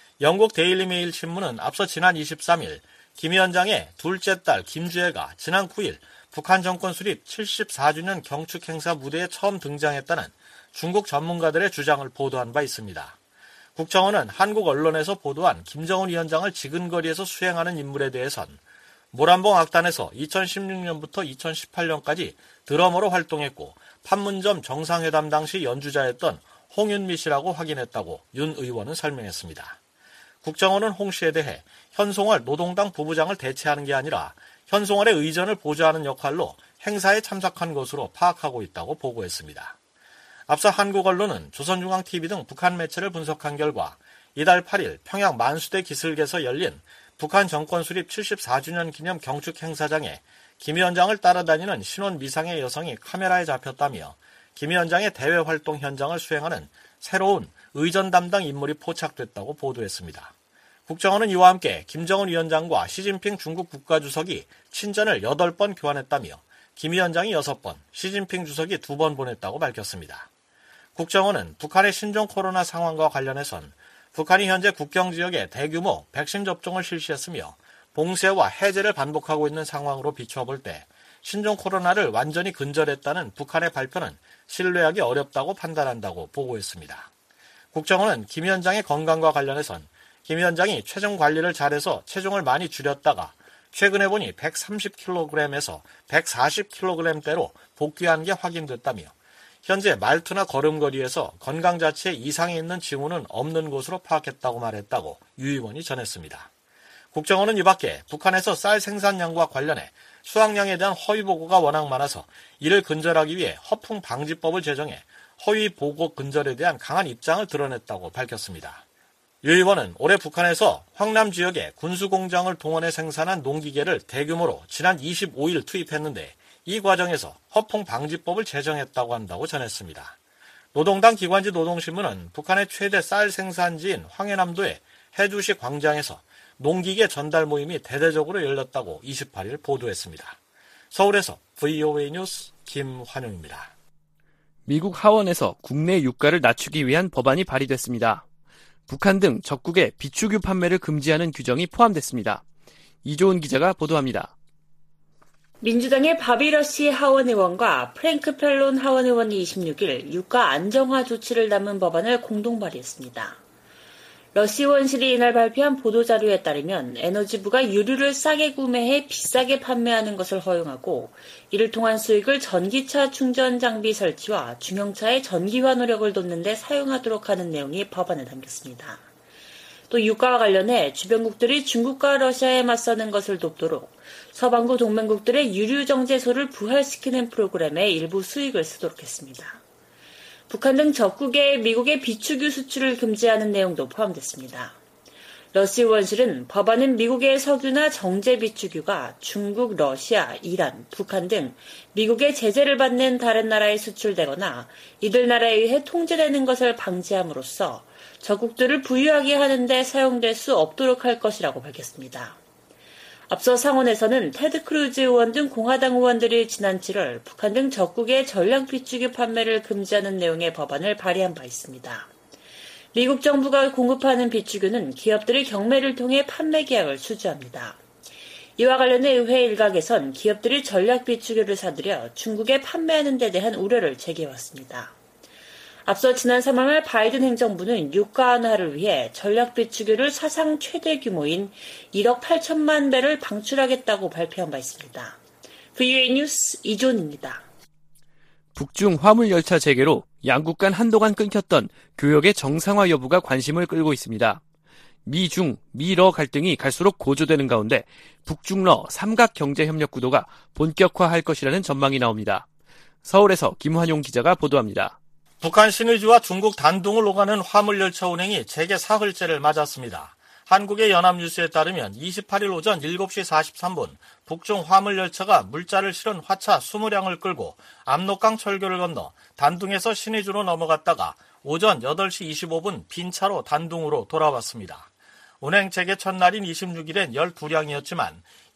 영국 데일리메일 신문은 앞서 지난 23일 김 위원장의 둘째 딸 김주애가 지난 9일 북한 정권 수립 74주년 경축 행사 무대에 처음 등장했다는 중국 전문가들의 주장을 보도한 바 있습니다. 국정원은 한국 언론에서 보도한 김정은 위원장을 지근거리에서 수행하는 인물에 대해선 모란봉 악단에서 2016년부터 2018년까지 드러머로 활동했고 판문점 정상회담 당시 연주자였던 홍윤미 씨라고 확인했다고 윤 의원은 설명했습니다. 국정원은 홍 씨에 대해 현송월 노동당 부부장을 대체하는 게 아니라 현송월의 의전을 보좌하는 역할로 행사에 참석한 것으로 파악하고 있다고 보고했습니다. 앞서 한국 언론은 조선중앙TV 등 북한 매체를 분석한 결과 이달 8일 평양 만수대 기슭에서 열린 북한 정권 수립 74주년 기념 경축 행사장에 김 위원장을 따라다니는 신혼 미상의 여성이 카메라에 잡혔다며 김 위원장의 대외 활동 현장을 수행하는 새로운 의전 담당 인물이 포착됐다고 보도했습니다. 국정원은 이와 함께 김정은 위원장과 시진핑 중국 국가주석이 친전을 8번 교환했다며 김 위원장이 6번, 시진핑 주석이 2번 보냈다고 밝혔습니다. 국정원은 북한의 신종 코로나 상황과 관련해선 북한이 현재 국경 지역에 대규모 백신 접종을 실시했으며 봉쇄와 해제를 반복하고 있는 상황으로 비춰볼 때 신종 코로나를 완전히 근절했다는 북한의 발표는 신뢰하기 어렵다고 판단한다고 보고했습니다. 국정원은 김 위원장의 건강과 관련해선 김 위원장이 체중 관리를 잘해서 체중을 많이 줄였다가 최근에 보니 130kg에서 140kg대로 복귀한 게 확인됐다며 현재 말투나 걸음걸이에서 건강 자체에 이상이 있는 징후는 없는 것으로 파악했다고 말했다고 유 의원이 전했습니다. 국정원은 이 밖에 북한에서 쌀 생산량과 관련해 수확량에 대한 허위 보고가 워낙 많아서 이를 근절하기 위해 허풍 방지법을 제정해 허위 보고 근절에 대한 강한 입장을 드러냈다고 밝혔습니다. 유 의원은 올해 북한에서 황남 지역에 군수공장을 동원해 생산한 농기계를 대규모로 지난 25일 투입했는데 이 과정에서 허풍 방지법을 제정했다고 한다고 전했습니다. 노동당 기관지 노동신문은 북한의 최대 쌀 생산지인 황해남도의 해주시 광장에서 농기계 전달 모임이 대대적으로 열렸다고 28일 보도했습니다. 서울에서 VOA 뉴스 김환영입니다. 미국 하원에서 국내 유가를 낮추기 위한 법안이 발의됐습니다. 북한 등 적국의 비축유 판매를 금지하는 규정이 포함됐습니다. 이조은 기자가 보도합니다. 민주당의 바비 러시 하원 의원과 프랭크 펠론 하원 의원이 26일 유가 안정화 조치를 담은 법안을 공동 발의했습니다. 러시 의원실이 이날 발표한 보도자료에 따르면 에너지부가 유류를 싸게 구매해 비싸게 판매하는 것을 허용하고 이를 통한 수익을 전기차 충전 장비 설치와 중형차의 전기화 노력을 돕는 데 사용하도록 하는 내용이 법안에 담겼습니다. 또 유가와 관련해 주변국들이 중국과 러시아에 맞서는 것을 돕도록 서방구 동맹국들의 유류 정제소를 부활시키는 프로그램에 일부 수익을 쓰도록 했습니다. 북한 등 적국에 미국의 비축유 수출을 금지하는 내용도 포함됐습니다. 러시 의원실은 법안은 미국의 석유나 정제 비축유가 중국, 러시아, 이란, 북한 등 미국의 제재를 받는 다른 나라에 수출되거나 이들 나라에 의해 통제되는 것을 방지함으로써 적국들을 부유하게 하는 데 사용될 수 없도록 할 것이라고 밝혔습니다. 앞서 상원에서는 테드 크루즈 의원 등 공화당 의원들이 지난 7월 북한 등 적국의 전략 비축유 판매를 금지하는 내용의 법안을 발의한 바 있습니다. 미국 정부가 공급하는 비축유는 기업들의 경매를 통해 판매 계약을 수주합니다. 이와 관련해 의회 일각에선 기업들이 전략 비축유를 사들여 중국에 판매하는 데 대한 우려를 제기해왔습니다. 앞서 지난 3월 말 바이든 행정부는 유가 완화를 위해 전략 비축유를 사상 최대 규모인 1억 8천만 배를 방출하겠다고 발표한 바 있습니다. VOA 뉴스 이존입니다. 북중 화물열차 재개로 양국 간 한동안 끊겼던 교역의 정상화 여부가 관심을 끌고 있습니다. 미중, 미러 갈등이 갈수록 고조되는 가운데 북중러 삼각경제협력 구도가 본격화할 것이라는 전망이 나옵니다. 서울에서 김환용 기자가 보도합니다. 북한 신의주와 중국 단둥을 오가는 화물열차 운행이 재개 사흘째를 맞았습니다. 한국의 연합뉴스에 따르면 28일 오전 7시 43분 북중 화물열차가 물자를 실은 화차 20량을 끌고 압록강 철교를 건너 단둥에서 신의주로 넘어갔다가 오전 8시 25분 빈 차로 단둥으로 돌아왔습니다. 운행 재개 첫날인 26일엔 12량이었지만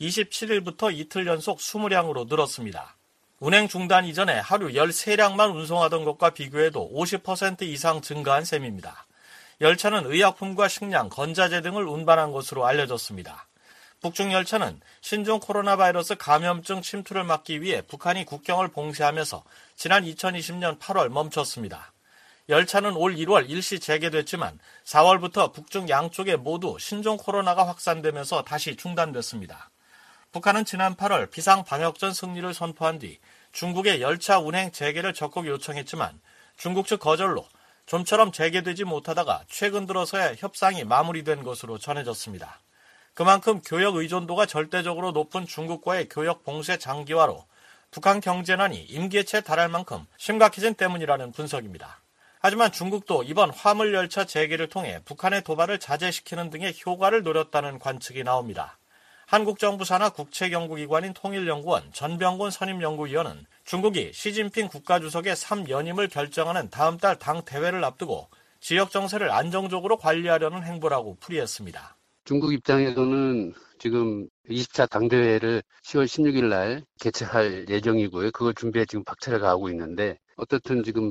27일부터 이틀 연속 20량으로 늘었습니다. 운행 중단 이전에 하루 13량만 운송하던 것과 비교해도 50% 이상 증가한 셈입니다. 열차는 의약품과 식량, 건자재 등을 운반한 것으로 알려졌습니다. 북중 열차는 신종 코로나 바이러스 감염증 침투를 막기 위해 북한이 국경을 봉쇄하면서 지난 2020년 8월 멈췄습니다. 열차는 올 1월 일시 재개됐지만 4월부터 북중 양쪽에 모두 신종 코로나가 확산되면서 다시 중단됐습니다. 북한은 지난 8월 비상방역전 승리를 선포한 뒤 중국의 열차 운행 재개를 적극 요청했지만 중국 측 거절로 좀처럼 재개되지 못하다가 최근 들어서야 협상이 마무리된 것으로 전해졌습니다. 그만큼 교역 의존도가 절대적으로 높은 중국과의 교역 봉쇄 장기화로 북한 경제난이 임계치에 달할 만큼 심각해진 때문이라는 분석입니다. 하지만 중국도 이번 화물열차 재개를 통해 북한의 도발을 자제시키는 등의 효과를 노렸다는 관측이 나옵니다. 한국 정부 산하 국책연구기관인 통일연구원 전병곤 선임연구위원은 중국이 시진핑 국가주석의 3연임을 결정하는 다음 달 당 대회를 앞두고 지역 정세를 안정적으로 관리하려는 행보라고 풀이했습니다. 중국 입장에서는 지금 20차 당대회를 10월 16일 날 개최할 예정이고요. 그걸 준비해 지금 박차를 가하고 있는데 어떻든 지금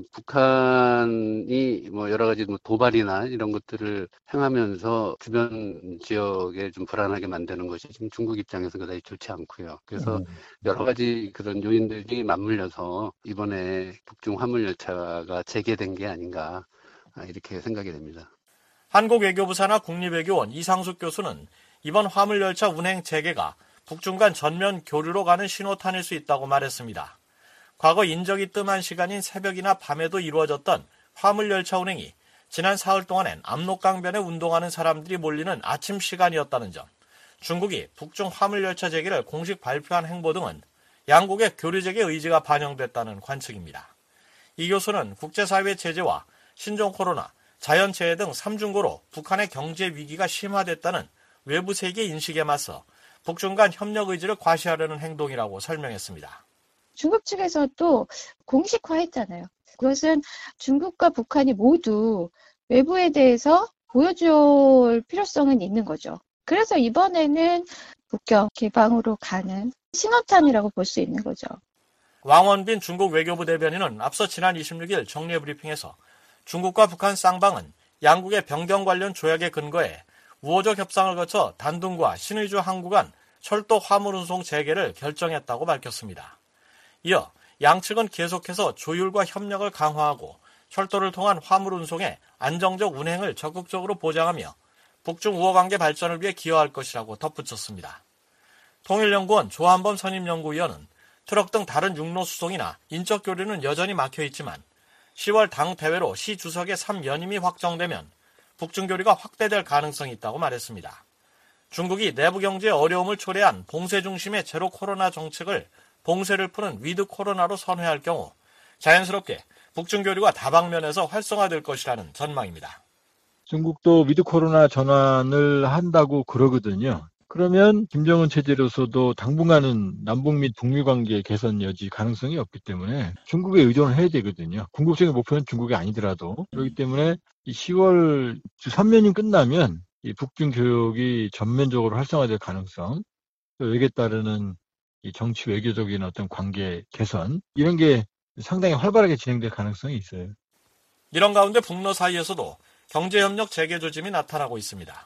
북한이 여러 가지 도발이나 이런 것들을 행하면서 주변 지역에 좀 불안하게 만드는 것이 지금 중국 입장에서 그다지 좋지 않고요. 그래서 여러 가지 그런 요인들이 맞물려서 이번에 북중 화물열차가 재개된 게 아닌가 이렇게 생각이 됩니다. 한국외교부 산하 국립외교원 이상숙 교수는 이번 화물열차 운행 재개가 북중 간 전면 교류로 가는 신호탄일 수 있다고 말했습니다. 과거 인적이 뜸한 시간인 새벽이나 밤에도 이루어졌던 화물열차 운행이 지난 사흘 동안엔 압록강변에 운동하는 사람들이 몰리는 아침 시간이었다는 점, 중국이 북중 화물열차 재개를 공식 발표한 행보 등은 양국의 교류재개 의지가 반영됐다는 관측입니다. 이 교수는 국제사회 제재와 신종 코로나, 자연재해 등 3중고로 북한의 경제 위기가 심화됐다는 외부 세계 인식에 맞서 북중 간 협력 의지를 과시하려는 행동이라고 설명했습니다. 중국 측에서도 공식화했잖아요. 그것은 중국과 북한이 모두 외부에 대해서 보여줄 필요성은 있는 거죠. 그래서 이번에는 북경 개방으로 가는 신호탄이라고 볼 수 있는 거죠. 왕원빈 중국 외교부 대변인은 앞서 지난 26일 정례 브리핑에서 중국과 북한 쌍방은 양국의 변경 관련 조약에 근거해 우호적 협상을 거쳐 단둥과 신의주 항구 간 철도 화물 운송 재개를 결정했다고 밝혔습니다. 이어 양측은 계속해서 조율과 협력을 강화하고 철도를 통한 화물 운송의 안정적 운행을 적극적으로 보장하며 북중 우호관계 발전을 위해 기여할 것이라고 덧붙였습니다. 통일연구원 조한범 선임연구위원은 트럭 등 다른 육로 수송이나 인적 교류는 여전히 막혀있지만 10월 당 대회로 시 주석의 3연임이 확정되면 북중 교류가 확대될 가능성이 있다고 말했습니다. 중국이 내부 경제에 어려움을 초래한 봉쇄 중심의 제로 코로나 정책을 봉쇄를 푸는 위드 코로나로 선회할 경우 자연스럽게 북중 교류가 다방면에서 활성화될 것이라는 전망입니다. 중국도 위드 코로나 전환을 한다고 그러거든요. 그러면 김정은 체제로서도 당분간은 남북 및 북미 관계 개선 여지 가능성이 없기 때문에 중국에 의존을 해야 되거든요. 궁극적인 목표는 중국이 아니더라도. 그렇기 때문에 10월 3년이 끝나면 이 북중 교역이 전면적으로 활성화될 가능성, 또 여기에 따르는 이 정치 외교적인 어떤 관계 개선, 이런 게 상당히 활발하게 진행될 가능성이 있어요. 이런 가운데 북러 사이에서도 경제협력 재개 조짐이 나타나고 있습니다.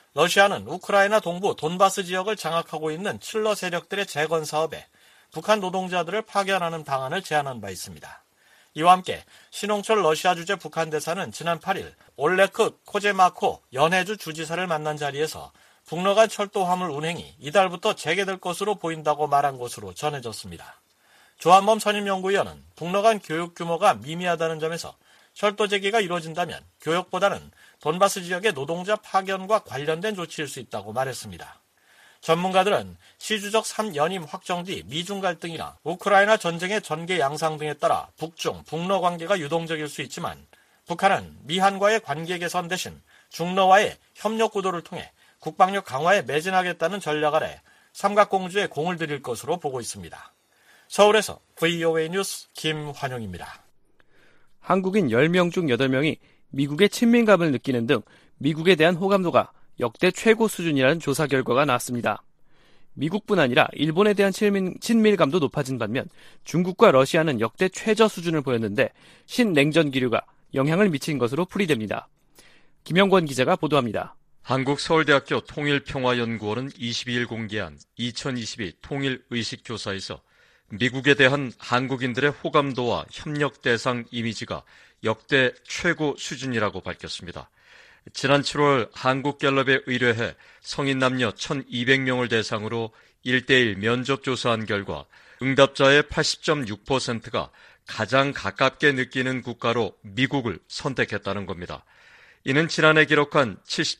러시아는 우크라이나 동부 돈바스 지역을 장악하고 있는 칠러 세력들의 재건 사업에 북한 노동자들을 파견하는 방안을 제안한 바 있습니다. 이와 함께 신홍철 러시아 주재 북한 대사는 지난 8일 올레크 코제마코 연해주 주지사를 만난 자리에서 북러 간 철도 화물 운행이 이달부터 재개될 것으로 보인다고 말한 것으로 전해졌습니다. 조한범 선임연구위원은 북러 간 교육 규모가 미미하다는 점에서 철도 재개가 이루어진다면 교역보다는 돈바스 지역의 노동자 파견과 관련된 조치일 수 있다고 말했습니다. 전문가들은 시주적 3연임 확정 뒤 미중 갈등이나 우크라이나 전쟁의 전개 양상 등에 따라 북중, 북러 관계가 유동적일 수 있지만 북한은 미한과의 관계 개선 대신 중러와의 협력 구도를 통해 국방력 강화에 매진하겠다는 전략 아래 삼각공주에 공을 들일 것으로 보고 있습니다. 서울에서 VOA 뉴스 김환용입니다. 한국인 10명 중 8명이 미국의 친밀감을 느끼는 등 미국에 대한 호감도가 역대 최고 수준이라는 조사 결과가 나왔습니다. 미국뿐 아니라 일본에 대한 친밀감도 높아진 반면 중국과 러시아는 역대 최저 수준을 보였는데 신냉전 기류가 영향을 미친 것으로 풀이됩니다. 김영권 기자가 보도합니다. 한국서울대학교 통일평화연구원은 22일 공개한 2022 통일의식조사에서 미국에 대한 한국인들의 호감도와 협력 대상 이미지가 역대 최고 수준이라고 밝혔습니다. 지난 7월 한국갤럽에 의뢰해 성인 남녀 1,200명을 대상으로 1:1 면접 조사한 결과 응답자의 80.6%가 가장 가깝게 느끼는 국가로 미국을 선택했다는 겁니다. 이는 지난해 기록한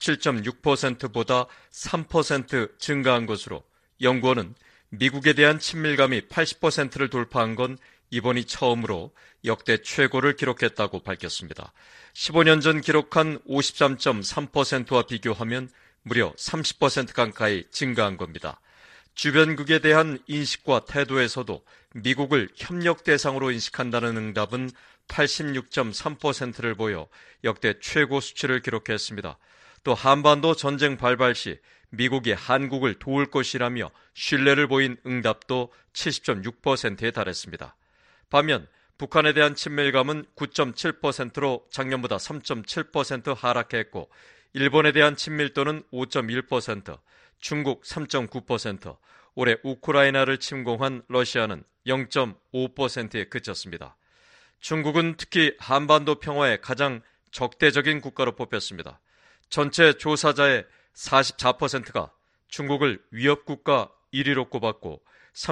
77.6%보다 3% 증가한 것으로 연구원은 미국에 대한 친밀감이 80%를 돌파한 건 이번이 처음으로 역대 최고를 기록했다고 밝혔습니다. 15년 전 기록한 53.3%와 비교하면 무려 30% 가까이 증가한 겁니다. 주변국에 대한 인식과 태도에서도 미국을 협력 대상으로 인식한다는 응답은 86.3%를 보여 역대 최고 수치를 기록했습니다. 또 한반도 전쟁 발발 시 미국이 한국을 도울 것이라며 신뢰를 보인 응답도 70.6%에 달했습니다. 반면 북한에 대한 친밀감은 9.7%로 작년보다 3.7% 하락했고 일본에 대한 친밀도는 5.1%, 중국 3.9%, 올해 우크라이나를 침공한 러시아는 0.5%에 그쳤습니다. 중국은 특히 한반도 평화에 가장 적대적인 국가로 뽑혔습니다. 전체 조사자의 44%가 중국을 위협국가 1위로 꼽았고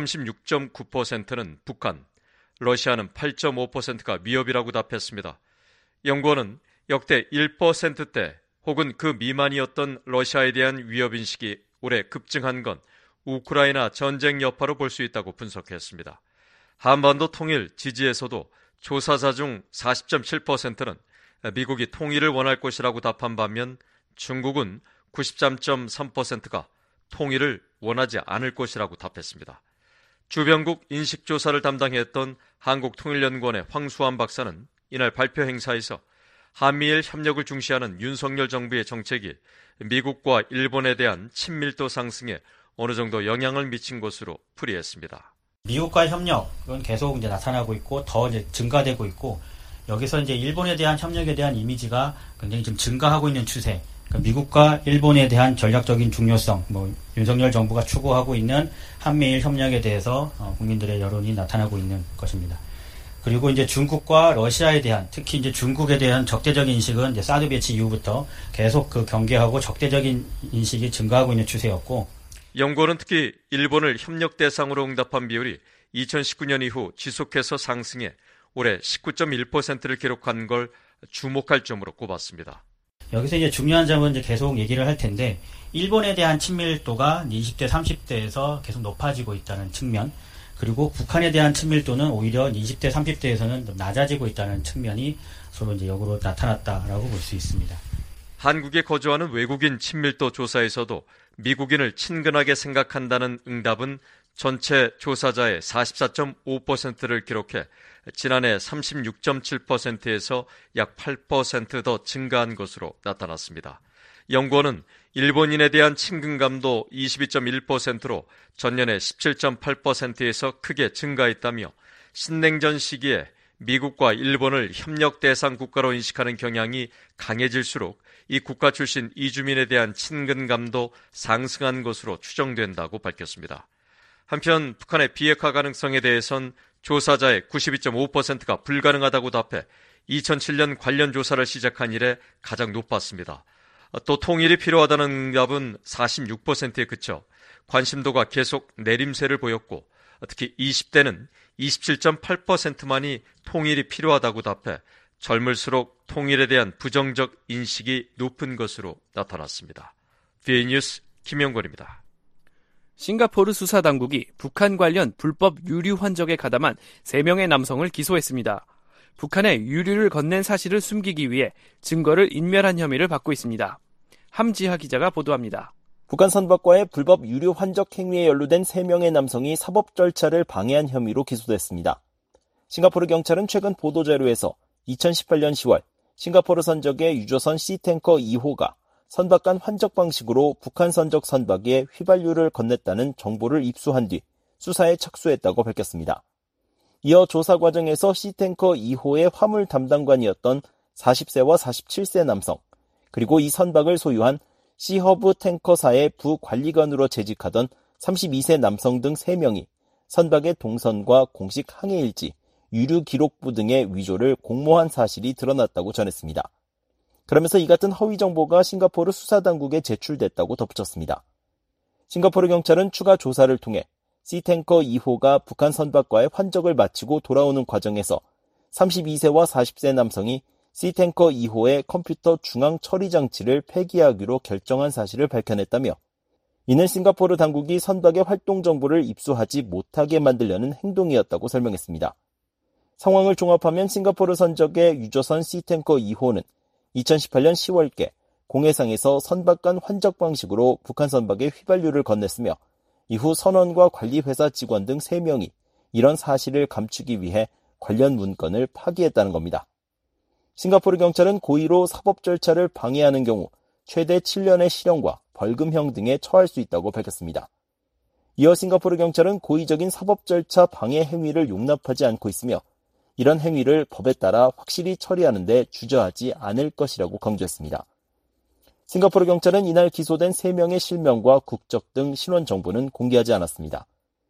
36.9%는 북한, 러시아는 8.5%가 위협이라고 답했습니다. 연구원은 역대 1%대 혹은 그 미만이었던 러시아에 대한 위협인식이 올해 급증한 건 우크라이나 전쟁 여파로 볼 수 있다고 분석했습니다. 한반도 통일 지지에서도 조사자 중 40.7%는 미국이 통일을 원할 것이라고 답한 반면 중국은 93.3%가 통일을 원하지 않을 것이라고 답했습니다. 주변국 인식조사를 담당했던 한국통일연구원의 황수환 박사는 이날 발표 행사에서 한미일 협력을 중시하는 윤석열 정부의 정책이 미국과 일본에 대한 친밀도 상승에 어느 정도 영향을 미친 것으로 풀이했습니다. 미국과의 협력은 계속 이제 나타나고 있고 더 이제 증가되고 있고 여기서 이제 일본에 대한 협력에 대한 이미지가 굉장히 좀 증가하고 있는 추세. 그러니까 미국과 일본에 대한 전략적인 중요성, 윤석열 정부가 추구하고 있는 한미일 협력에 대해서 국민들의 여론이 나타나고 있는 것입니다. 그리고 이제 중국과 러시아에 대한, 특히 이제 중국에 대한 적대적인 인식은 이제 사드 배치 이후부터 계속 그 경계하고 적대적인 인식이 증가하고 있는 추세였고, 연구원은 특히 일본을 협력 대상으로 응답한 비율이 2019년 이후 지속해서 상승해 올해 19.1%를 기록한 걸 주목할 점으로 꼽았습니다. 여기서 이제 중요한 점은 이제 계속 얘기를 할 텐데, 일본에 대한 친밀도가 20대, 30대에서 계속 높아지고 있다는 측면, 그리고 북한에 대한 친밀도는 오히려 20대, 30대에서는 낮아지고 있다는 측면이 서로 이제 역으로 나타났다라고 볼 수 있습니다. 한국에 거주하는 외국인 친밀도 조사에서도 미국인을 친근하게 생각한다는 응답은 전체 조사자의 44.5%를 기록해 지난해 36.7%에서 약 8% 더 증가한 것으로 나타났습니다. 연구원은 일본인에 대한 친근감도 22.1%로 전년의 17.8%에서 크게 증가했다며 신냉전 시기에 미국과 일본을 협력 대상 국가로 인식하는 경향이 강해질수록 이 국가 출신 이주민에 대한 친근감도 상승한 것으로 추정된다고 밝혔습니다. 한편 북한의 비핵화 가능성에 대해선 조사자의 92.5%가 불가능하다고 답해 2007년 관련 조사를 시작한 이래 가장 높았습니다. 또 통일이 필요하다는 응답은 46%에 그쳐 관심도가 계속 내림세를 보였고 특히 20대는 27.8%만이 통일이 필요하다고 답해 젊을수록 통일에 대한 부정적 인식이 높은 것으로 나타났습니다. VOA 뉴스 김영권입니다. 싱가포르 수사당국이 북한 관련 불법 유류 환적에 가담한 3명의 남성을 기소했습니다. 북한에 유류를 건넨 사실을 숨기기 위해 증거를 인멸한 혐의를 받고 있습니다. 함지하 기자가 보도합니다. 북한 선박과의 불법 유류 환적 행위에 연루된 3명의 남성이 사법 절차를 방해한 혐의로 기소됐습니다. 싱가포르 경찰은 최근 보도자료에서 2018년 10월 싱가포르 선적의 유조선 C탱커 2호가 선박 간 환적 방식으로 북한 선적 선박에 휘발유를 건넸다는 정보를 입수한 뒤 수사에 착수했다고 밝혔습니다. 이어 조사 과정에서 C탱커 2호의 화물 담당관이었던 40세와 47세 남성, 그리고 이 선박을 소유한 C허브 탱커사의 부관리관으로 재직하던 32세 남성 등 3명이 선박의 동선과 공식 항해일지, 유류 기록부 등의 위조를 공모한 사실이 드러났다고 전했습니다. 그러면서 이 같은 허위 정보가 싱가포르 수사당국에 제출됐다고 덧붙였습니다. 싱가포르 경찰은 추가 조사를 통해 C탱커 2호가 북한 선박과의 환적을 마치고 돌아오는 과정에서 32세와 40세 남성이 C탱커 2호의 컴퓨터 중앙 처리 장치를 폐기하기로 결정한 사실을 밝혀냈다며 이는 싱가포르 당국이 선박의 활동 정보를 입수하지 못하게 만들려는 행동이었다고 설명했습니다. 상황을 종합하면 싱가포르 선적의 유조선 C탱커 2호는 2018년 10월께 공해상에서 선박 간 환적 방식으로 북한 선박에 휘발유를 건넸으며 이후 선원과 관리회사 직원 등 3명이 이런 사실을 감추기 위해 관련 문건을 파기했다는 겁니다. 싱가포르 경찰은 고의로 사법 절차를 방해하는 경우 최대 7년의 실형과 벌금형 등에 처할 수 있다고 밝혔습니다. 이어 싱가포르 경찰은 고의적인 사법 절차 방해 행위를 용납하지 않고 있으며 이런 행위를 법에 따라 확실히 처리하는 데 주저하지 않을 것이라고 강조했습니다. 싱가포르 경찰은 이날 기소된 3명의 실명과 국적 등 신원 정보는 공개하지 않았습니다.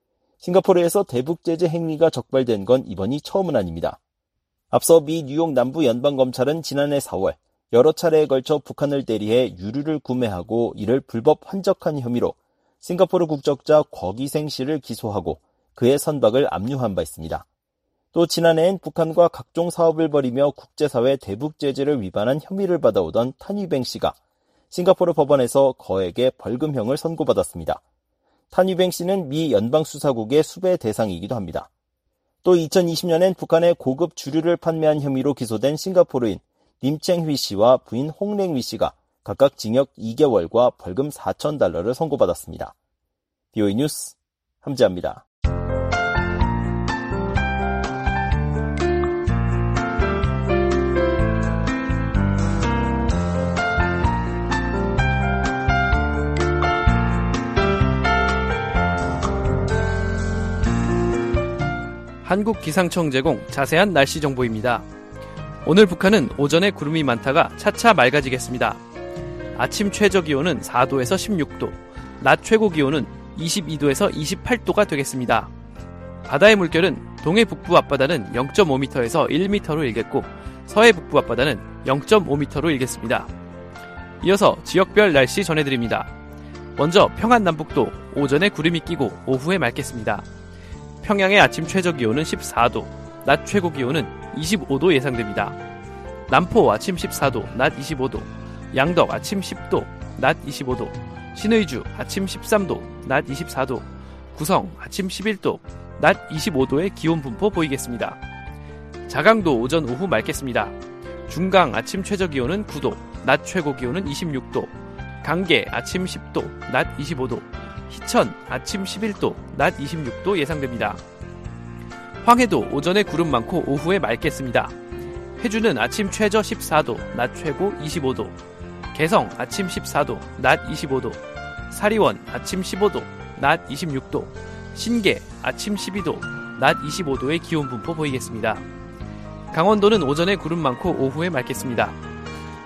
싱가포르에서 대북 제재 행위가 적발된 건 이번이 처음은 아닙니다. 앞서 미 뉴욕 남부 연방검찰은 지난해 4월 여러 차례에 걸쳐 북한을 대리해 유류를 구매하고 이를 불법 환적한 혐의로 싱가포르 국적자 곽이생 씨를 기소하고 그의 선박을 압류한 바 있습니다. 또 지난해엔 북한과 각종 사업을 벌이며 국제사회 대북 제재를 위반한 혐의를 받아오던 탄위뱅 씨가 싱가포르 법원에서 거액의 벌금형을 선고받았습니다. 탄위뱅 씨는 미 연방수사국의 수배 대상이기도 합니다. 또 2020년엔 북한에 고급 주류를 판매한 혐의로 기소된 싱가포르인 림챙휘 씨와 부인 홍랭휘 씨가 각각 징역 2개월과 벌금 $4,000를 선고받았습니다. VOA 뉴스 함지아입니다. 한국기상청 제공 자세한 날씨 정보입니다. 오늘 북한은 오전에 구름이 많다가 차차 맑아지겠습니다. 아침 최저기온은 4도에서 16도, 낮 최고기온은 22도에서 28도가 되겠습니다. 바다의 물결은 동해 북부 앞바다는 0.5m에서 1m로 일겠고 서해 북부 앞바다는 0.5m로 일겠습니다. 이어서 지역별 날씨 전해드립니다. 먼저 평안 남북도 오전에 구름이 끼고 오후에 맑겠습니다. 평양의 아침 최저기온은 14도, 낮 최고기온은 25도 예상됩니다. 남포 아침 14도, 낮 25도, 양덕 아침 10도, 낮 25도, 신의주 아침 13도, 낮 24도, 구성 아침 11도, 낮 25도의 기온 분포 보이겠습니다. 자강도 오전 오후 맑겠습니다. 중강 아침 최저기온은 9도, 낮 최고기온은 26도, 강계 아침 10도, 낮 25도, 희천 아침 11도, 낮 26도 예상됩니다. 황해도 오전에 구름 많고 오후에 맑겠습니다. 회주는 아침 최저 14도, 낮 최고 25도, 개성 아침 14도, 낮 25도, 사리원 아침 15도, 낮 26도, 신계 아침 12도, 낮 25도의 기온 분포 보이겠습니다. 강원도는 오전에 구름 많고 오후에 맑겠습니다.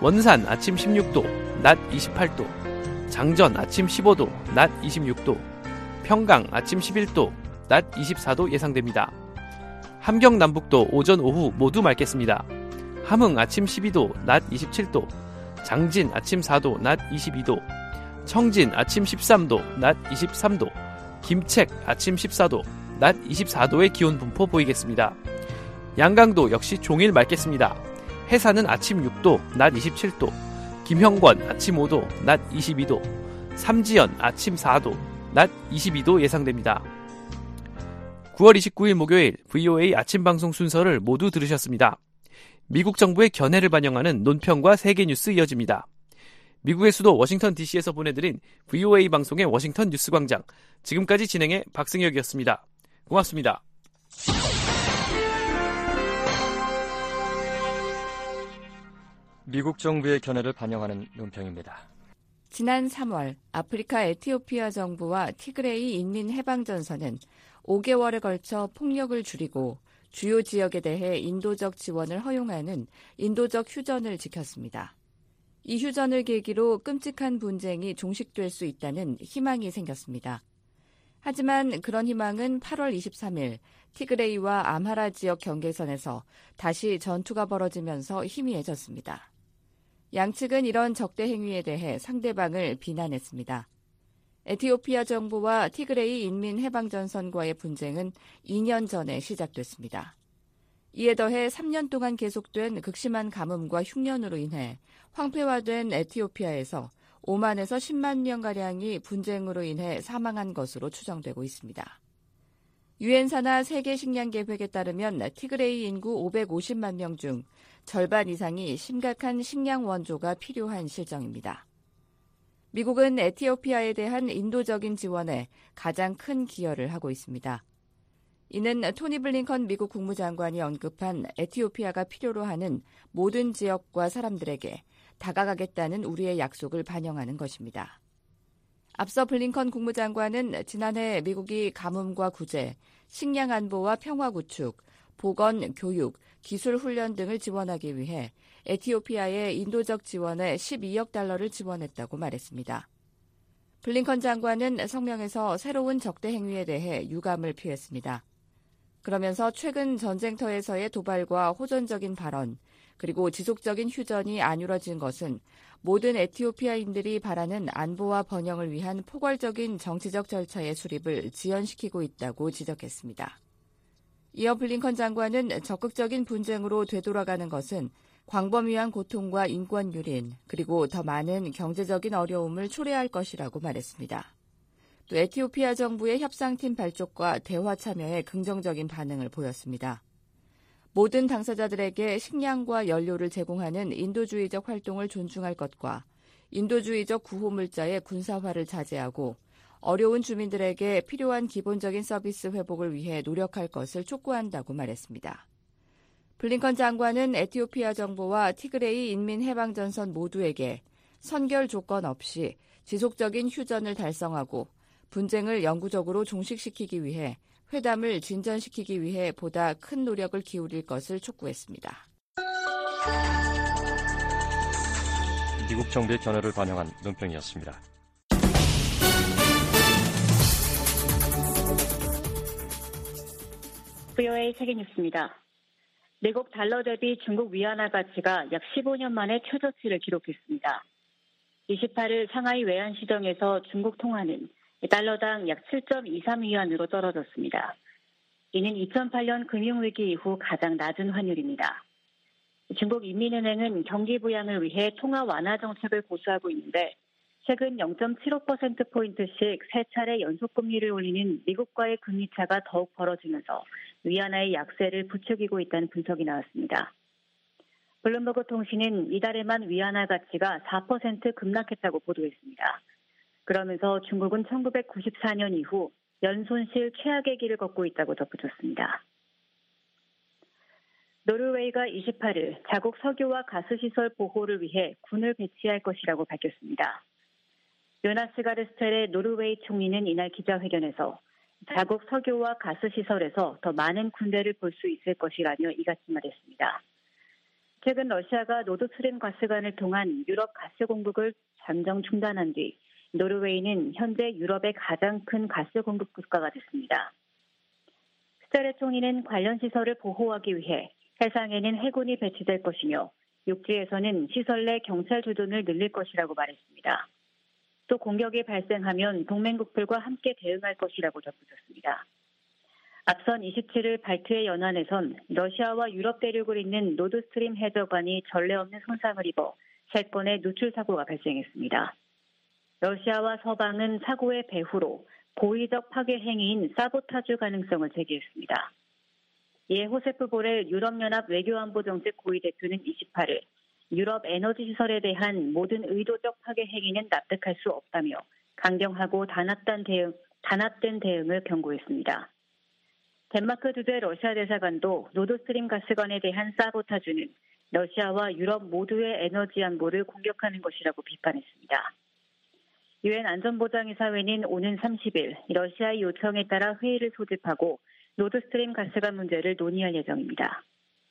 원산 아침 16도, 낮 28도, 장전 아침 15도, 낮 26도, 평강 아침 11도, 낮 24도 예상됩니다. 함경 남북도 오전 오후 모두 맑겠습니다. 함흥 아침 12도, 낮 27도, 장진 아침 4도, 낮 22도, 청진 아침 13도, 낮 23도, 김책 아침 14도, 낮 24도의 기온 분포 보이겠습니다. 양강도 역시 종일 맑겠습니다. 해산은 아침 6도, 낮 27도, 김형권 아침 5도, 낮 22도, 삼지연 아침 4도, 낮 22도 예상됩니다. 9월 29일 목요일 VOA 아침 방송 순서를 모두 들으셨습니다. 미국 정부의 견해를 반영하는 논평과 세계뉴스 이어집니다. 미국의 수도 워싱턴 DC에서 보내드린 VOA 방송의 워싱턴 뉴스광장, 지금까지 진행의 박승혁이었습니다. 고맙습니다. 미국 정부의 견해를 반영하는 논평입니다. 지난 3월 아프리카 에티오피아 정부와 티그레이 인민해방전선은 5개월에 걸쳐 폭력을 줄이고 주요 지역에 대해 인도적 지원을 허용하는 인도적 휴전을 지켰습니다. 이 휴전을 계기로 끔찍한 분쟁이 종식될 수 있다는 희망이 생겼습니다. 하지만 그런 희망은 8월 23일 티그레이와 암하라 지역 경계선에서 다시 전투가 벌어지면서 희미해졌습니다. 양측은 이런 적대 행위에 대해 상대방을 비난했습니다. 에티오피아 정부와 티그레이 인민해방전선과의 분쟁은 2년 전에 시작됐습니다. 이에 더해 3년 동안 계속된 극심한 가뭄과 흉년으로 인해 황폐화된 에티오피아에서 5만에서 10만 명가량이 분쟁으로 인해 사망한 것으로 추정되고 있습니다. 유엔사나 세계식량계획에 따르면 티그레이 인구 550만 명 중 절반 이상이 심각한 식량 원조가 필요한 실정입니다. 미국은 에티오피아에 대한 인도적인 지원에 가장 큰 기여를 하고 있습니다. 이는 토니 블링컨 미국 국무장관이 언급한 에티오피아가 필요로 하는 모든 지역과 사람들에게 다가가겠다는 우리의 약속을 반영하는 것입니다. 앞서 블링컨 국무장관은 지난해 미국이 가뭄과 구제, 식량 안보와 평화 구축, 보건, 교육, 기술 훈련 등을 지원하기 위해 에티오피아의 인도적 지원에 12억 달러를 지원했다고 말했습니다. 블링컨 장관은 성명에서 새로운 적대 행위에 대해 유감을 표했습니다. 그러면서 최근 전쟁터에서의 도발과 호전적인 발언, 그리고 지속적인 휴전이 안 이뤄진 것은 모든 에티오피아인들이 바라는 안보와 번영을 위한 포괄적인 정치적 절차의 수립을 지연시키고 있다고 지적했습니다. 이어 블링컨 장관은 적극적인 분쟁으로 되돌아가는 것은 광범위한 고통과 인권 유린, 그리고 더 많은 경제적인 어려움을 초래할 것이라고 말했습니다. 또 에티오피아 정부의 협상팀 발족과 대화 참여에 긍정적인 반응을 보였습니다. 모든 당사자들에게 식량과 연료를 제공하는 인도주의적 활동을 존중할 것과 인도주의적 구호물자의 군사화를 자제하고 어려운 주민들에게 필요한 기본적인 서비스 회복을 위해 노력할 것을 촉구한다고 말했습니다. 블링컨 장관은 에티오피아 정부와 티그레이 인민해방전선 모두에게 선결 조건 없이 지속적인 휴전을 달성하고 분쟁을 영구적으로 종식시키기 위해 회담을 진전시키기 위해 보다 큰 노력을 기울일 것을 촉구했습니다. 미국 정부의 견해를 반영한 논평이었습니다. VOA 세계뉴스입니다. 미국 달러 대비 중국 위안화 가치가 약 15년 만에 최저치를 기록했습니다. 28일 상하이 외환시장에서 중국 통화는 달러당 약 7.23위안으로 떨어졌습니다. 이는 2008년 금융위기 이후 가장 낮은 환율입니다. 중국 인민은행은 경기 부양을 위해 통화 완화 정책을 고수하고 있는데 최근 0.75%포인트씩 3차례 연속금리를 올리는 미국과의 금리차가 더욱 벌어지면서 위안화의 약세를 부추기고 있다는 분석이 나왔습니다. 블룸버그 통신은 이달에만 위안화 가치가 4% 급락했다고 보도했습니다. 그러면서 중국은 1994년 이후 연손실 최악의 길을 걷고 있다고 덧붙였습니다. 노르웨이가 28일 자국 석유와 가스시설 보호를 위해 군을 배치할 것이라고 밝혔습니다. 요나스 가르스텔의 노르웨이 총리는 이날 기자회견에서 자국 석유와 가스시설에서 더 많은 군대를 볼 수 있을 것이라며 이같이 말했습니다. 최근 러시아가 노드스트림 가스관을 통한 유럽 가스 공급을 잠정 중단한 뒤 노르웨이는 현재 유럽의 가장 큰 가스 공급 국가가 됐습니다. 스테레 총리는 관련 시설을 보호하기 위해 해상에는 해군이 배치될 것이며 육지에서는 시설 내 경찰 주둔을 늘릴 것이라고 말했습니다. 또 공격이 발생하면 동맹국들과 함께 대응할 것이라고 덧붙였습니다. 앞선 27일 발트해 연안에선 러시아와 유럽 대륙을 잇는 노드스트림 해저관이 전례 없는 손상을 입어 3건의 누출 사고가 발생했습니다. 러시아와 서방은 사고의 배후로 고의적 파괴 행위인 사보타주 가능성을 제기했습니다. 이에 호세프 보렐 유럽연합 외교안보정책 고위 대표는 28일 유럽 에너지 시설에 대한 모든 의도적 파괴 행위는 납득할 수 없다며 강경하고 단합된 대응을 경고했습니다. 덴마크 주재 러시아 대사관도 노드스트림 가스관에 대한 사보타주는 러시아와 유럽 모두의 에너지 안보를 공격하는 것이라고 비판했습니다. 유엔 안전보장이사회는 오는 30일 러시아의 요청에 따라 회의를 소집하고 노드스트림 가스관 문제를 논의할 예정입니다.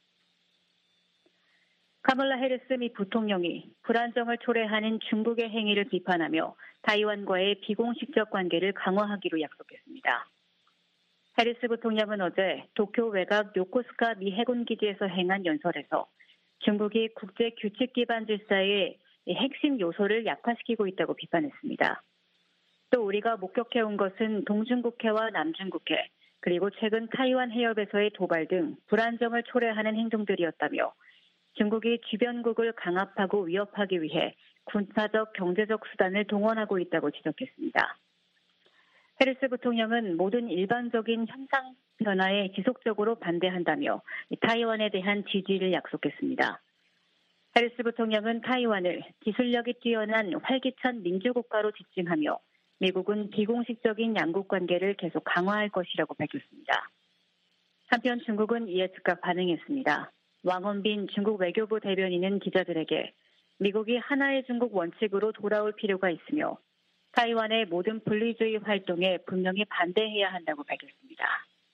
카멀라 해리스 미 부통령이 불안정을 초래하는 중국의 행위를 비판하며 타이완과의 비공식적 관계를 강화하기로 약속했습니다. 해리스 부통령은 어제 도쿄 외곽 요코스카 미 해군기지에서 행한 연설에서 중국이 국제 규칙 기반 질서의 핵심 요소를 약화시키고 있다고 비판했습니다. 또 우리가 목격해온 것은 동중국해와 남중국해, 그리고 최근 타이완 해협에서의 도발 등 불안정을 초래하는 행동들이었다며 중국이 주변국을 강압하고 위협하기 위해 군사적, 경제적 수단을 동원하고 있다고 지적했습니다. 해리스 부통령은 모든 일반적인 현상 변화에 지속적으로 반대한다며 타이완에 대한 지지를 약속했습니다. 해리스 부통령은 타이완을 기술력이 뛰어난 활기찬 민주국가로 지칭하며 미국은 비공식적인 양국 관계를 계속 강화할 것이라고 밝혔습니다. 한편 중국은 이에 즉각 반응했습니다. 왕원빈 중국 외교부 대변인은 기자들에게 미국이 하나의 중국 원칙으로 돌아올 필요가 있으며 타이완의 모든 분리주의 활동에 분명히 반대해야 한다고 밝혔습니다.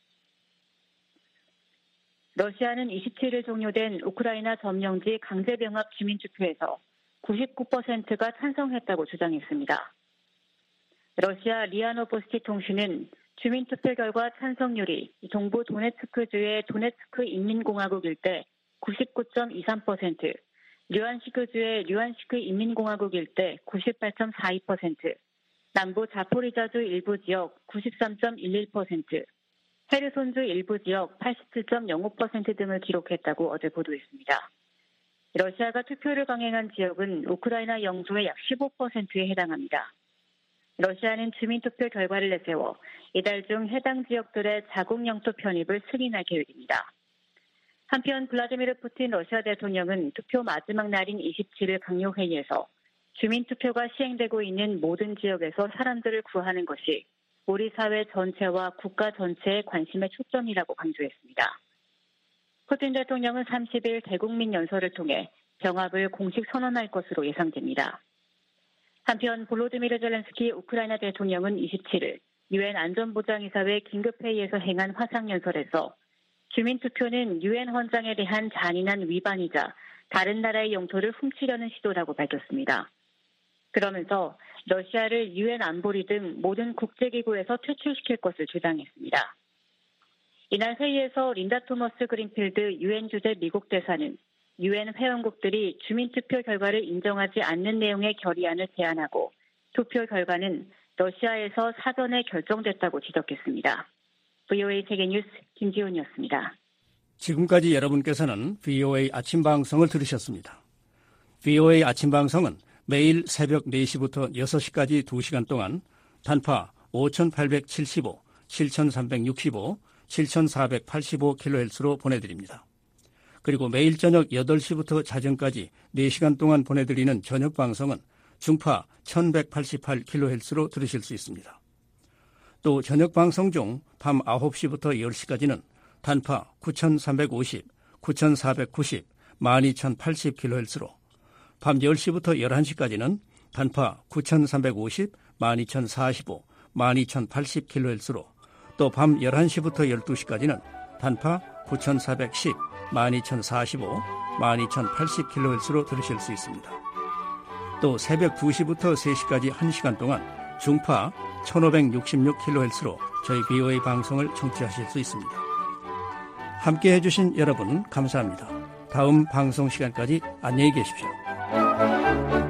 러시아는 27일 종료된 우크라이나 점령지 강제병합 주민투표에서 99%가 찬성했다고 주장했습니다. 러시아 리아 노보스티 통신은 주민투표 결과 찬성률이 동부 도네츠크주의 도네츠크 인민공화국일 때 99.23%, 류안시크주의 류안시크 인민공화국일 때 98.42%, 남부 자포리자주 일부 지역 93.11%, 헤르손주 일부 지역 87.05% 등을 기록했다고 어제 보도했습니다. 러시아가 투표를 강행한 지역은 우크라이나 영토의 약 15%에 해당합니다. 러시아는 주민투표 결과를 내세워 이달 중 해당 지역들의 자국 영토 편입을 승인할 계획입니다. 한편 블라디미르 푸틴 러시아 대통령은 투표 마지막 날인 27일 강요회의에서 주민투표가 시행되고 있는 모든 지역에서 사람들을 구하는 것이 우리 사회 전체와 국가 전체의 관심의 초점이라고 강조했습니다. 푸틴 대통령은 30일 대국민 연설을 통해 병합을 공식 선언할 것으로 예상됩니다. 한편 볼로디미르 젤렌스키 우크라이나 대통령은 27일 유엔 안전보장이사회 긴급회의에서 행한 화상연설에서 주민투표는 유엔 헌장에 대한 잔인한 위반이자 다른 나라의 영토를 훔치려는 시도라고 밝혔습니다. 그러면서 러시아를 유엔 안보리 등 모든 국제기구에서 퇴출시킬 것을 주장했습니다. 이날 회의에서 린다 토머스 그린필드 유엔 주재 미국 대사는 유엔 회원국들이 주민투표 결과를 인정하지 않는 내용의 결의안을 제안하고 투표 결과는 러시아에서 사전에 결정됐다고 지적했습니다. VOA 세계뉴스 김지훈이었습니다. 지금까지 여러분께서는 VOA 아침방송을 들으셨습니다. VOA 아침방송은 매일 새벽 4시부터 6시까지 2시간 동안 단파 5875, 7365, 7485kHz로 보내드립니다. 그리고 매일 저녁 8시부터 자정까지 4시간 동안 보내드리는 저녁 방송은 중파 1188kHz로 들으실 수 있습니다. 또 저녁 방송 중 밤 9시부터 10시까지는 단파 9350, 9490, 12080kHz로 밤 10시부터 11시까지는 단파 9350, 12045, 12080kHz로 또 밤 11시부터 12시까지는 단파 9410, 12,045, 12,080kHz로 들으실 수 있습니다. 또 새벽 2시부터 3시까지 1시간 동안 중파 1566kHz로 저희 BOA 방송을 청취하실 수 있습니다. 함께 해주신 여러분 감사합니다. 다음 방송 시간까지 안녕히 계십시오.